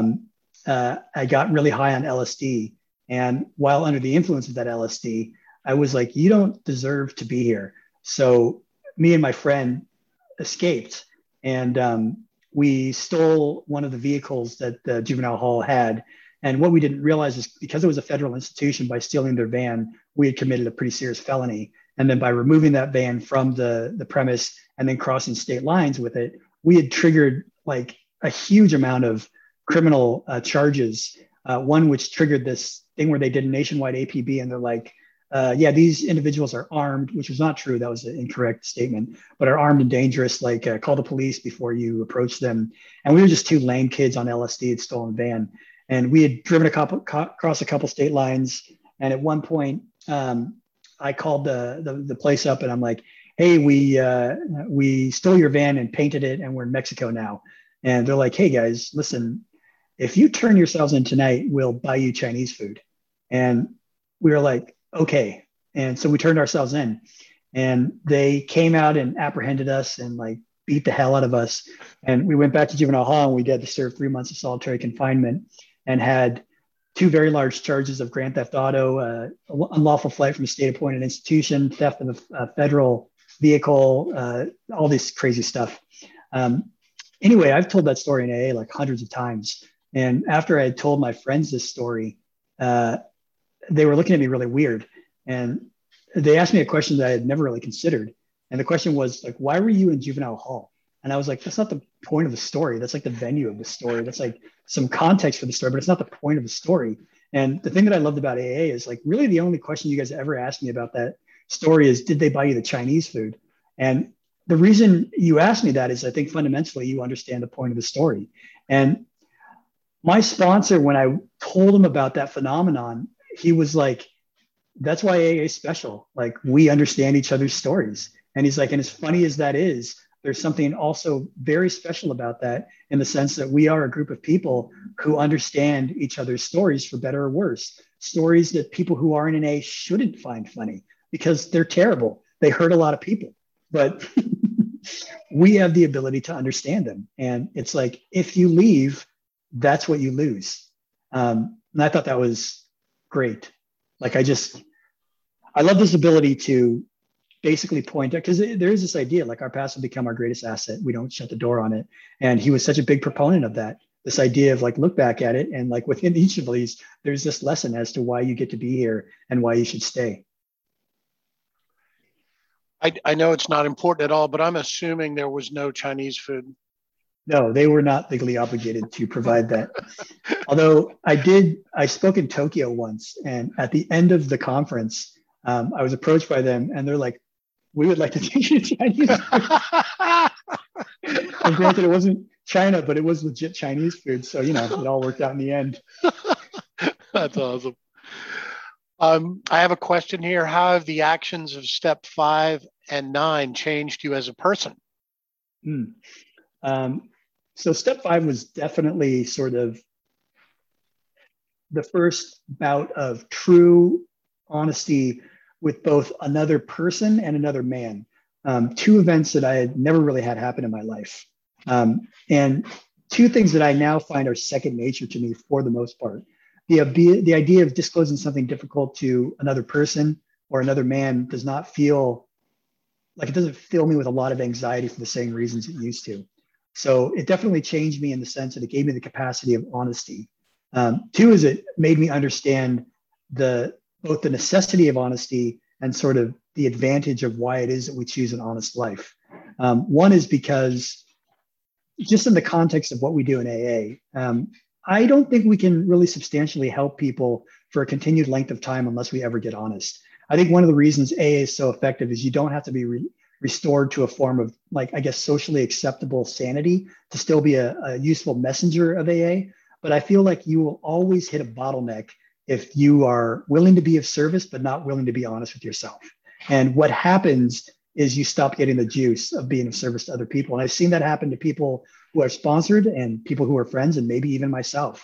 I got really high on LSD. And while under the influence of that LSD, I was like, you don't deserve to be here. So me and my friend escaped and we stole one of the vehicles that the juvenile hall had. And what we didn't realize is because it was a federal institution, by stealing their van, we had committed a pretty serious felony. And then by removing that van from the premise and then crossing state lines with it, we had triggered like a huge amount of criminal charges. One which triggered this thing where they did a nationwide APB and they're like, yeah, these individuals are armed, which was not true. That was an incorrect statement, but are armed and dangerous. Like call the police before you approach them. And we were just two lame kids on LSD had stolen a van. And we had driven across a couple state lines. And at one point, I called the place up and I'm like, hey, we stole your van and painted it and we're in Mexico now. And they're like, hey guys, listen, if you turn yourselves in tonight, we'll buy you Chinese food. And we were like, okay. And so we turned ourselves in and they came out and apprehended us and like beat the hell out of us. And we went back to juvenile hall and we had to serve 3 months of solitary confinement and had 2 very large charges of grand theft auto, unlawful flight from a state appointed institution, theft of a federal vehicle, all this crazy stuff. Anyway, I've told that story in AA like hundreds of times. And after I had told my friends this story, they were looking at me really weird. And they asked me a question that I had never really considered. And the question was like, why were you in juvenile hall? And I was like, that's not the point of the story. That's like the venue of the story. That's like some context for the story, but it's not the point of the story. And the thing that I loved about AA is like really the only question you guys ever asked me about that story is, did they buy you the Chinese food? And the reason you asked me that is I think fundamentally you understand the point of the story. And my sponsor, when I told him about that phenomenon, he was like, that's why AA is special. Like we understand each other's stories. And he's like, and as funny as that is, there's something also very special about that in the sense that we are a group of people who understand each other's stories for better or worse. Stories that people who are in AA shouldn't find funny because they're terrible. They hurt a lot of people, but we have the ability to understand them. And it's like, if you leave, that's what you lose. And I thought that was great. Like, I love this ability to basically point out, because there is this idea, like our past will become our greatest asset. We don't shut the door on it. And he was such a big proponent of that. This idea of like, look back at it. And like within each of these, there's this lesson as to why you get to be here and why you should stay. I know it's not important at all, but I'm assuming there was no Chinese food. No, they were not legally obligated to provide that. Although I spoke in Tokyo once, and at the end of the conference, I was approached by them and they're like, we would like to take you to Chinese food. And granted, it wasn't China, but it was legit Chinese food. So, it all worked out in the end. That's awesome. I have a question here. How have the actions of step 5 and 9 changed you as a person? So step 5 was definitely sort of the first bout of true honesty with both another person and another man. 2 events that I had never really had happen in my life. And 2 things that I now find are second nature to me for the most part. The idea of disclosing something difficult to another person or another man does not feel like, it doesn't fill me with a lot of anxiety for the same reasons it used to. So it definitely changed me in the sense that it gave me the capacity of honesty. Two is it made me understand both the necessity of honesty and sort of the advantage of why it is that we choose an honest life. One is because just in the context of what we do in AA, I don't think we can really substantially help people for a continued length of time unless we ever get honest. I think one of the reasons AA is so effective is you don't have to be restored to a form of, like, I guess, socially acceptable sanity to still be a useful messenger of AA. But I feel like you will always hit a bottleneck if you are willing to be of service, but not willing to be honest with yourself. And what happens is you stop getting the juice of being of service to other people. And I've seen that happen to people who are sponsored and people who are friends, and maybe even myself.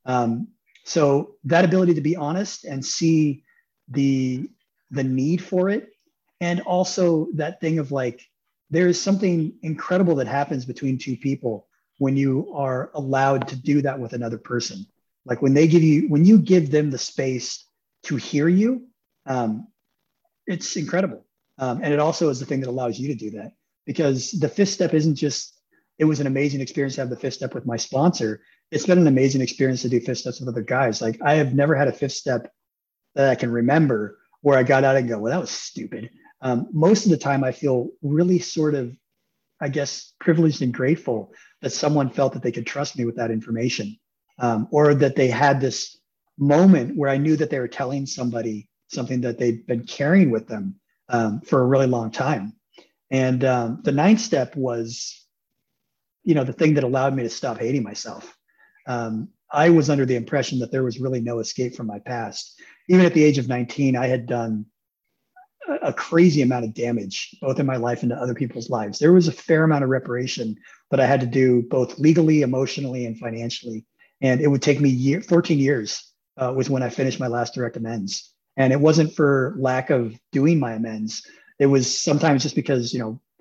So that ability to be honest and see the need for it, and also that thing of like, there is something incredible that happens between two people when you are allowed to do that with another person. Like when you give them the space to hear you, it's incredible. And it also is the thing that allows you to do that, because the fifth step isn't just, it was an amazing experience to have the fifth step with my sponsor. It's been an amazing experience to do fifth steps with other guys. Like I have never had a fifth step that I can remember where I got out and go, well, that was stupid. Most of the time I feel really sort of, I guess, privileged and grateful that someone felt that they could trust me with that information, or that they had this moment where I knew that they were telling somebody something that they'd been carrying with them for a really long time. And the ninth step was, the thing that allowed me to stop hating myself. I was under the impression that there was really no escape from my past. Even at the age of 19, I had done a crazy amount of damage, both in my life and to other people's lives. There was a fair amount of reparation that I had to do, both legally, emotionally, and financially. And it would take me 14 years was when I finished my last direct amends. And it wasn't for lack of doing my amends. It was sometimes just because,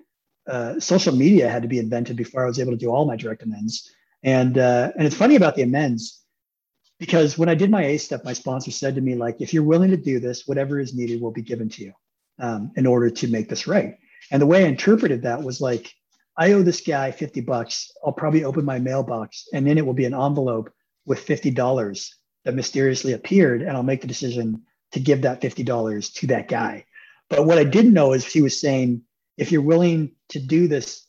social media had to be invented before I was able to do all my direct amends. And it's funny about the amends, because when I did my A step, my sponsor said to me, like, if you're willing to do this, whatever is needed will be given to you in order to make this right. And the way I interpreted that was like, I owe this guy $50. I'll probably open my mailbox and then it will be an envelope with $50 that mysteriously appeared. And I'll make the decision to give that $50 to that guy. But what I didn't know is he was saying, if you're willing to do this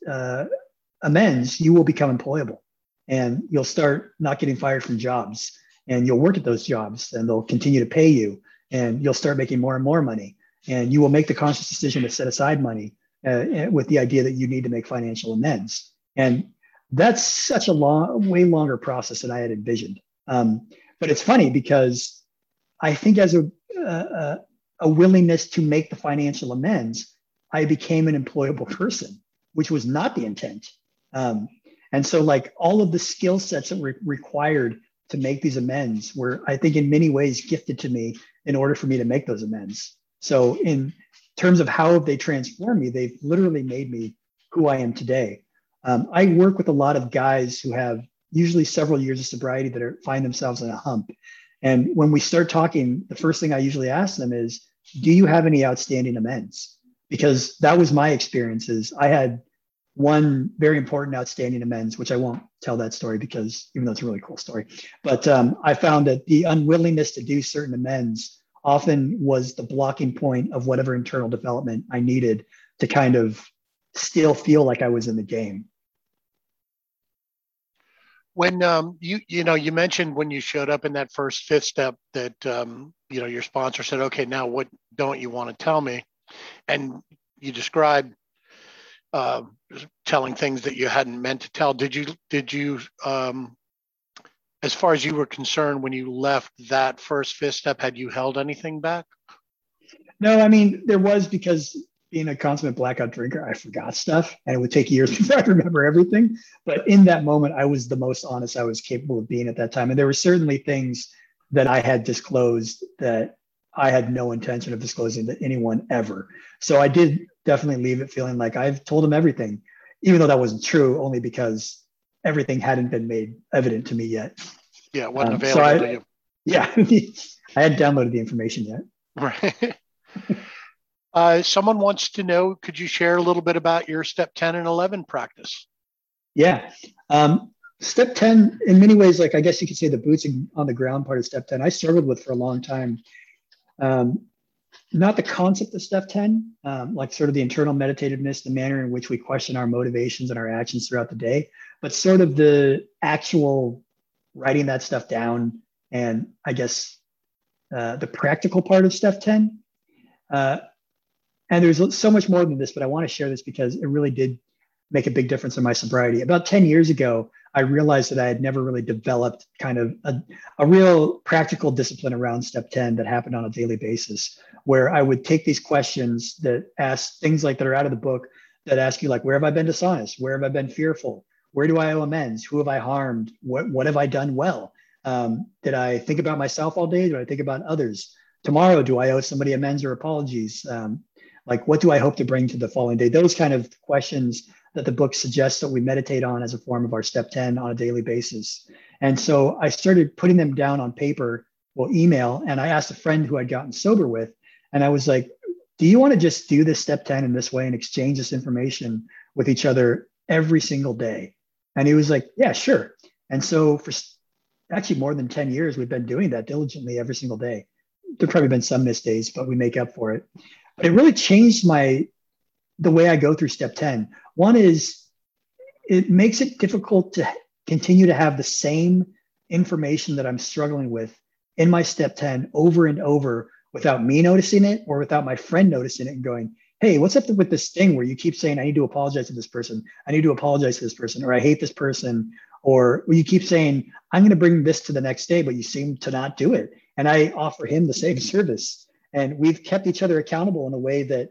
amends, you will become employable and you'll start not getting fired from jobs, and you'll work at those jobs and they'll continue to pay you, and you'll start making more and more money, and you will make the conscious decision to set aside money with the idea that you need to make financial amends. And that's such a way longer process than I had envisioned. But it's funny because I think as a willingness to make the financial amends, I became an employable person, which was not the intent. And so like all of the skill sets that were required to make these amends were, I think, in many ways gifted to me in order for me to make those amends. So in terms of how they transformed me, they've literally made me who I am today. I work with a lot of guys who have usually several years of sobriety that find themselves in a hump. And when we start talking, the first thing I usually ask them is, do you have any outstanding amends? Because that was my experiences. I had one very important outstanding amends, which I won't tell that story because even though it's a really cool story, but I found that the unwillingness to do certain amends often was the blocking point of whatever internal development I needed to kind of still feel like I was in the game. When you mentioned when you showed up in that first fifth step that your sponsor said, okay, now what don't you want to tell me? And you described telling things that you hadn't meant to tell. Did you as far as you were concerned, when you left that first fifth step, had you held anything back? No, I mean, there was, because being a consummate blackout drinker, I forgot stuff and it would take years before I remember everything. But in that moment, I was the most honest I was capable of being at that time. And there were certainly things that I had disclosed that I had no intention of disclosing to anyone ever. So I did definitely leave it feeling like I've told them everything, even though that wasn't true, only because everything hadn't been made evident to me yet. Yeah, it wasn't available to you. Yeah, I hadn't downloaded the information yet. Right. Someone wants to know, could you share a little bit about your step 10 and 11 practice? Yeah. Step 10, in many ways, like I guess you could say the boots on the ground part of step 10, I struggled with for a long time. Not the concept of step 10, like sort of the internal meditativeness, the manner in which we question our motivations and our actions throughout the day, but sort of the actual writing that stuff down. And I guess the practical part of step 10. And there's so much more than this, but I want to share this because it really did make a big difference in my sobriety. About 10 years ago, I realized that I had never really developed kind of a real practical discipline around step 10 that happened on a daily basis, where I would take these questions that ask things like that are out of the book that ask you like, where have I been dishonest? Where have I been fearful? Where do I owe amends? Who have I harmed? What have I done well? Did I think about myself all day? Did I think about others? Tomorrow, do I owe somebody amends or apologies? Like, what do I hope to bring to the following day? Those kind of questions that the book suggests that we meditate on as a form of our step 10 on a daily basis. And so I started putting them down on paper, email, and I asked a friend who I'd gotten sober with, and I was like, do you want to just do this step 10 in this way and exchange this information with each other every single day? And he was like, yeah, sure. And so for actually more than 10 years, we've been doing that diligently every single day. There've probably been some missed days, but we make up for it. But it really changed the way I go through step 10. One is it makes it difficult to continue to have the same information that I'm struggling with in my step 10 over and over without me noticing it or without my friend noticing it and going, hey, what's up with this thing where you keep saying, I need to apologize to this person. I need to apologize to this person, or I hate this person. Or you keep saying, I'm going to bring this to the next day, but you seem to not do it. And I offer him the same service. And we've kept each other accountable in a way that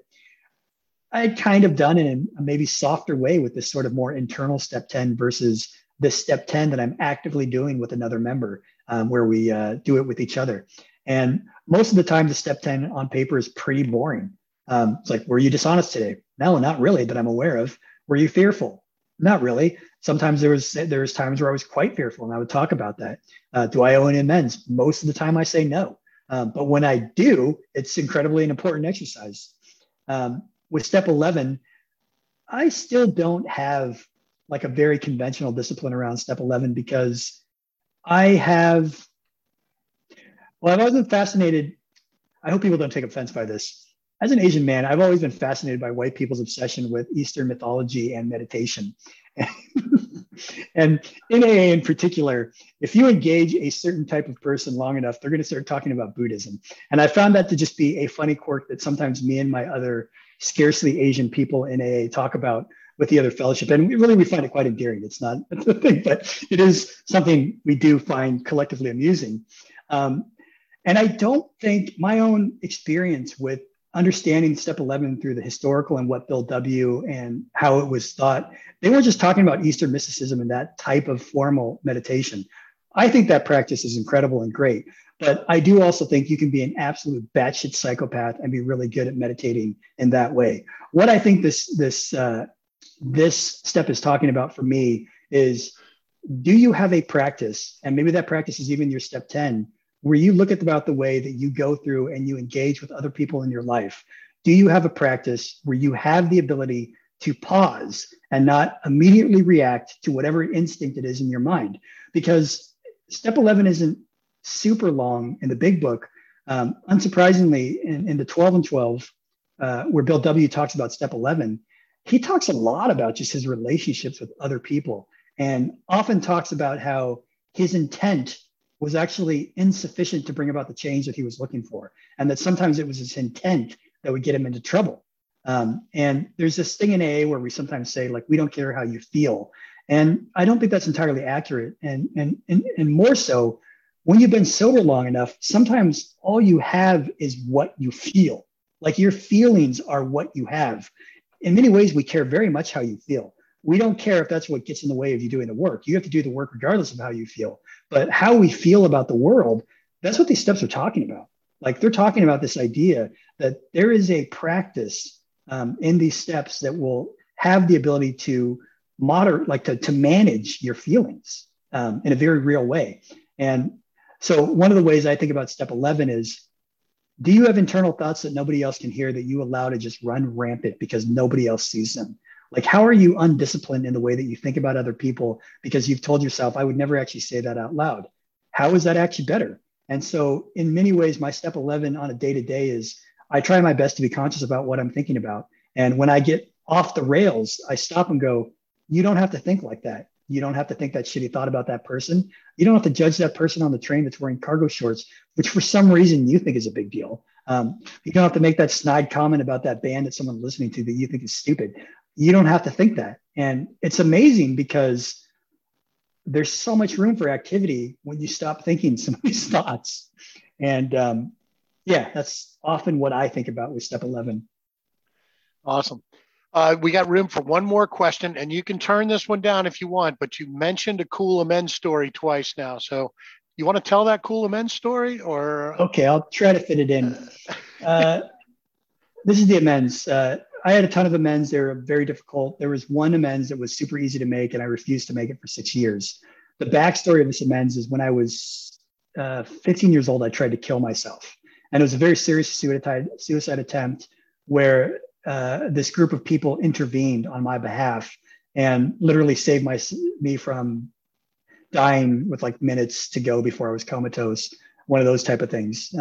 I had kind of done in a maybe softer way with this sort of more internal step 10 versus this step 10 that I'm actively doing with another member, where we do it with each other. And most of the time, the step 10 on paper is pretty boring. It's like, were you dishonest today? No, not really, that I'm aware of. Were you fearful? Not really. Sometimes there was times where I was quite fearful, and I would talk about that. Do I owe any amends? Most of the time I say no. But when I do, it's incredibly an important exercise. With step 11, I still don't have like a very conventional discipline around step 11 because I've always been fascinated. I hope people don't take offense by this. As an Asian man, I've always been fascinated by white people's obsession with Eastern mythology and meditation. And in AA in particular, if you engage a certain type of person long enough, they're going to start talking about Buddhism. And I found that to just be a funny quirk that sometimes me and my other scarcely Asian people in AA talk about with the other fellowship. And we find it quite endearing. It's not a thing, but it is something we do find collectively amusing. And I don't think my own experience with understanding step 11 through the historical and what Bill W. and how it was thought, they were just talking about Eastern mysticism and that type of formal meditation. I think that practice is incredible and great, but I do also think you can be an absolute batshit psychopath and be really good at meditating in that way. What I think this step is talking about for me is, do you have a practice, and maybe that practice is even your step 10, where you look about the way that you go through and you engage with other people in your life? Do you have a practice where you have the ability to pause and not immediately react to whatever instinct it is in your mind? Because step 11 isn't super long in the big book. Unsurprisingly, in the 12 and 12, where Bill W. talks about step 11, he talks a lot about just his relationships with other people, and often talks about how his intent was actually insufficient to bring about the change that he was looking for. And that sometimes it was his intent that would get him into trouble. And there's this thing in AA where we sometimes say, like, we don't care how you feel. And I don't think that's entirely accurate. And more so, when you've been sober long enough, sometimes all you have is what you feel. Like, your feelings are what you have. In many ways, we care very much how you feel. We don't care if that's what gets in the way of you doing the work. You have to do the work regardless of how you feel. But how we feel about the world, that's what these steps are talking about. Like, they're talking about this idea that there is a practice in these steps that will have the ability to to manage your feelings in a very real way. And so one of the ways I think about step 11 is, do you have internal thoughts that nobody else can hear that you allow to just run rampant because nobody else sees them? Like, how are you undisciplined in the way that you think about other people because you've told yourself, I would never actually say that out loud? How is that actually better? And so in many ways, my step 11 on a day-to-day is I try my best to be conscious about what I'm thinking about. And when I get off the rails, I stop and go, you don't have to think like that. You don't have to think that shitty thought about that person. You don't have to judge that person on the train that's wearing cargo shorts, which for some reason you think is a big deal. You don't have to make that snide comment about that band that someone's listening to that you think is stupid. You don't have to think that. And it's amazing because there's so much room for activity when you stop thinking some of these thoughts. And yeah, that's often what I think about with step 11. Awesome. We got room for one more question, and you can turn this one down if you want, but you mentioned a cool amends story twice now. So you want to tell that cool amends story or? Okay, I'll try to fit it in. This is the amends. I had a ton of amends. They were very difficult. There was one amends that was super easy to make, and I refused to make it for 6 years. The backstory of this amends is when I was 15 years old, I tried to kill myself. And it was a very serious suicide attempt where this group of people intervened on my behalf and literally saved me from dying with like minutes to go before I was comatose, one of those type of things.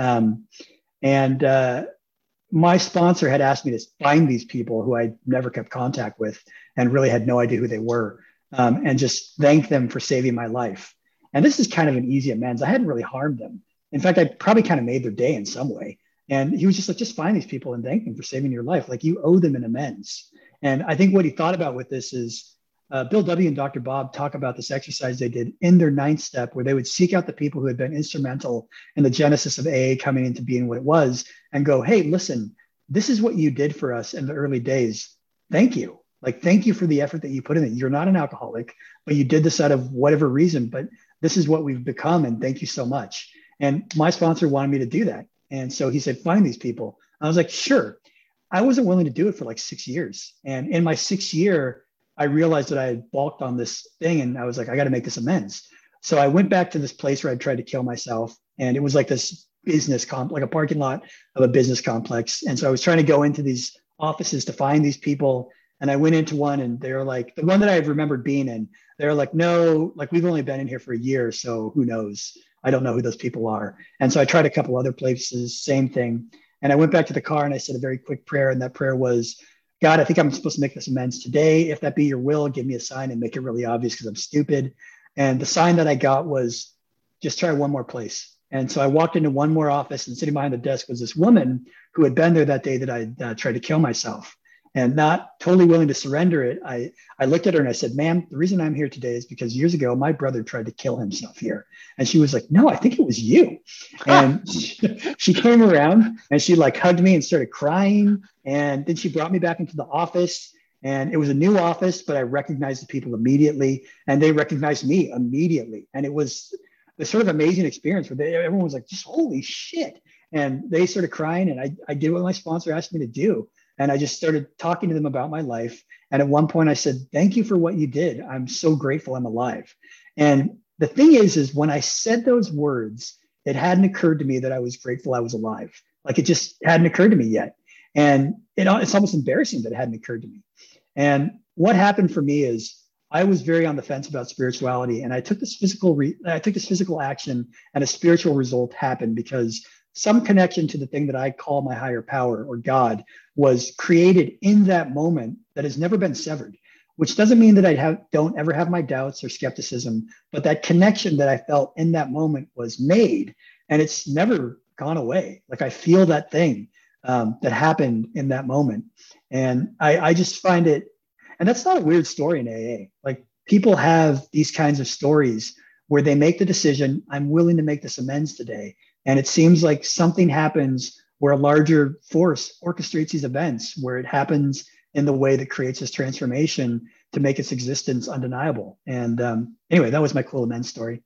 My sponsor had asked me to find these people who I never kept contact with and really had no idea who they were, and just thank them for saving my life. And this is kind of an easy amends. I hadn't really harmed them. In fact, I probably kind of made their day in some way. And he was just like, just find these people and thank them for saving your life. Like, you owe them an amends. And I think what he thought about with this is Bill W. and Dr. Bob talk about this exercise they did in their 9th step, where they would seek out the people who had been instrumental in the genesis of AA coming into being what it was and go, hey, listen, this is what you did for us in the early days. Thank you. Like, thank you for the effort that you put in it. You're not an alcoholic, but you did this out of whatever reason, but this is what we've become. And thank you so much. And my sponsor wanted me to do that. And so he said, find these people. I was like, sure. I wasn't willing to do it for like 6 years. And in my 6th year, I realized that I had balked on this thing. And I was like, I got to make this amends. So I went back to this place where I tried to kill myself. And it was like this business like a parking lot of a business complex. And so I was trying to go into these offices to find these people. And I went into one, and they were like, the one that I remembered being in, they're like, no, like, we've only been in here for a year. So who knows? I don't know who those people are. And so I tried a couple other places, same thing. And I went back to the car and I said a very quick prayer. And that prayer was, God, I think I'm supposed to make this amends today. If that be your will, give me a sign and make it really obvious because I'm stupid. And the sign that I got was, just try one more place. And so I walked into one more office, and sitting behind the desk was this woman who had been there that day that I tried to kill myself. And not totally willing to surrender it, I looked at her and I said, ma'am, the reason I'm here today is because years ago, my brother tried to kill himself here. And she was like, no, I think it was you. And she came around and she like hugged me and started crying. And then she brought me back into the office, and it was a new office, but I recognized the people immediately, and they recognized me immediately. And it was this sort of amazing experience where everyone was like, just holy shit. And they started crying, and I did what my sponsor asked me to do. And I just started talking to them about my life. And at one point I said, thank you for what you did. I'm so grateful I'm alive. And the thing is when I said those words, it hadn't occurred to me that I was grateful I was alive. Like, it just hadn't occurred to me yet. And it's almost embarrassing that it hadn't occurred to me. And what happened for me is I was very on the fence about spirituality. And I took this physical action, and a spiritual result happened because some connection to the thing that I call my higher power or God was created in that moment that has never been severed, which doesn't mean that I don't ever have my doubts or skepticism, but that connection that I felt in that moment was made, and it's never gone away. Like, I feel that thing that happened in that moment. And I just find it, and that's not a weird story in AA. Like, people have these kinds of stories where they make the decision, I'm willing to make this amends today. And it seems like something happens where a larger force orchestrates these events, where it happens in the way that creates this transformation to make its existence undeniable. And anyway, that was my cool amends story.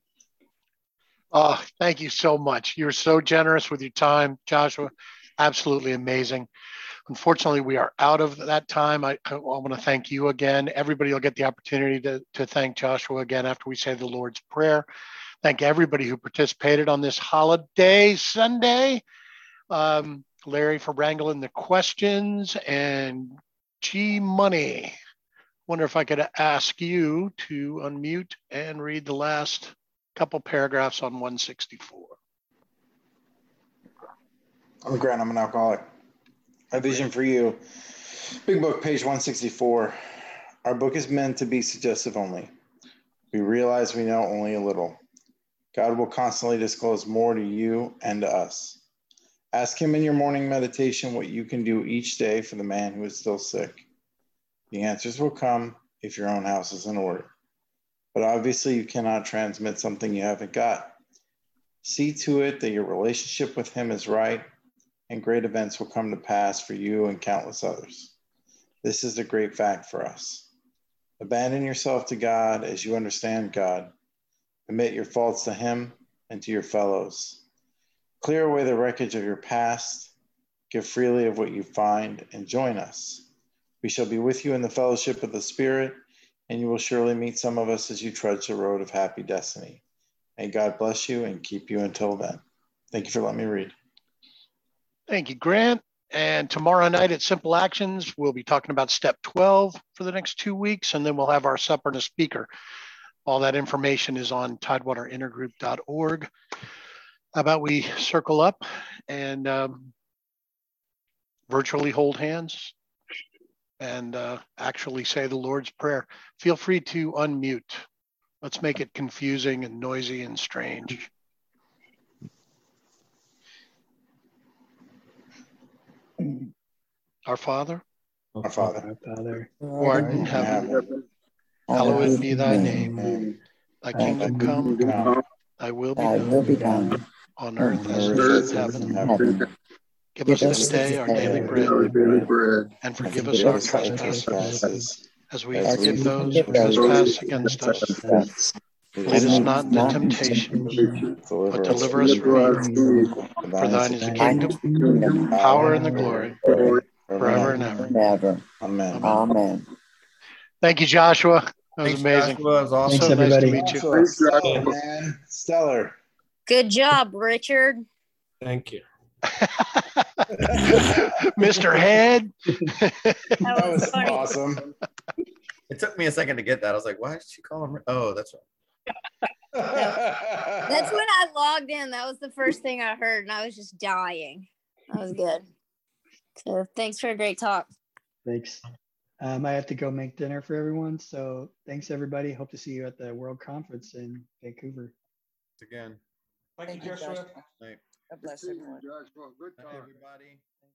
Oh, thank you so much. You're so generous with your time, Joshua. Absolutely amazing. Unfortunately, we are out of that time. I want to thank you again. Everybody will get the opportunity to thank Joshua again after we say the Lord's Prayer. Thank everybody who participated on this holiday Sunday. Larry for wrangling the questions, and G Money Wonder if I could ask you to unmute and read the last couple paragraphs on 164. I'm Grant. I'm an alcoholic. A vision for you. Big book, page 164. Our book is meant to be suggestive only. We realize we know only a little. God will constantly disclose more to you and to us. Ask him in your morning meditation what you can do each day for the man who is still sick. The answers will come if your own house is in order. But obviously you cannot transmit something you haven't got. See to it that your relationship with him is right, and great events will come to pass for you and countless others. This is the great fact for us. Abandon yourself to God as you understand God. Admit your faults to him and to your fellows. Clear away the wreckage of your past. Give freely of what you find and join us. We shall be with you in the fellowship of the Spirit, and you will surely meet some of us as you trudge the road of happy destiny. May God bless you and keep you until then. Thank you for letting me read. Thank you, Grant. And tomorrow night at Simple Actions, we'll be talking about step 12 for the next 2 weeks, and then we'll have our supper and a speaker. All that information is on tidewaterintergroup.org. How about we circle up and virtually hold hands and actually say the Lord's Prayer. Feel free to unmute. Let's make it confusing and noisy and strange. Our Father, Our Father, Our Father, who art in heaven, hallowed be thy name. Thy kingdom come, thy will be done, on earth as it is in heaven. Give us this day our daily bread, and forgive us our trespasses, as we forgive those who trespass against us. Lead us not into temptation, but deliver us from evil. For thine is the kingdom, power, and the glory, forever and ever. Amen. Amen. Thank you, Joshua. That was Thanks, amazing. Joshua. It was awesome. Thanks, Nice to everybody. meet you. Stellar, man. Stellar. Good job, Richard. Thank you. Mr. Head. That was funny. awesome. It took me a second to get that. I was like, why did she call him? Oh, that's right. That's when I logged in. That was the first thing I heard, and I was just dying. That was good. So thanks for a great talk. Thanks. I have to go make dinner for everyone. So thanks, everybody. Hope to see you at the World Conference in Vancouver. Again. Thank you, Joshua. Night. God bless everyone. Night, everybody.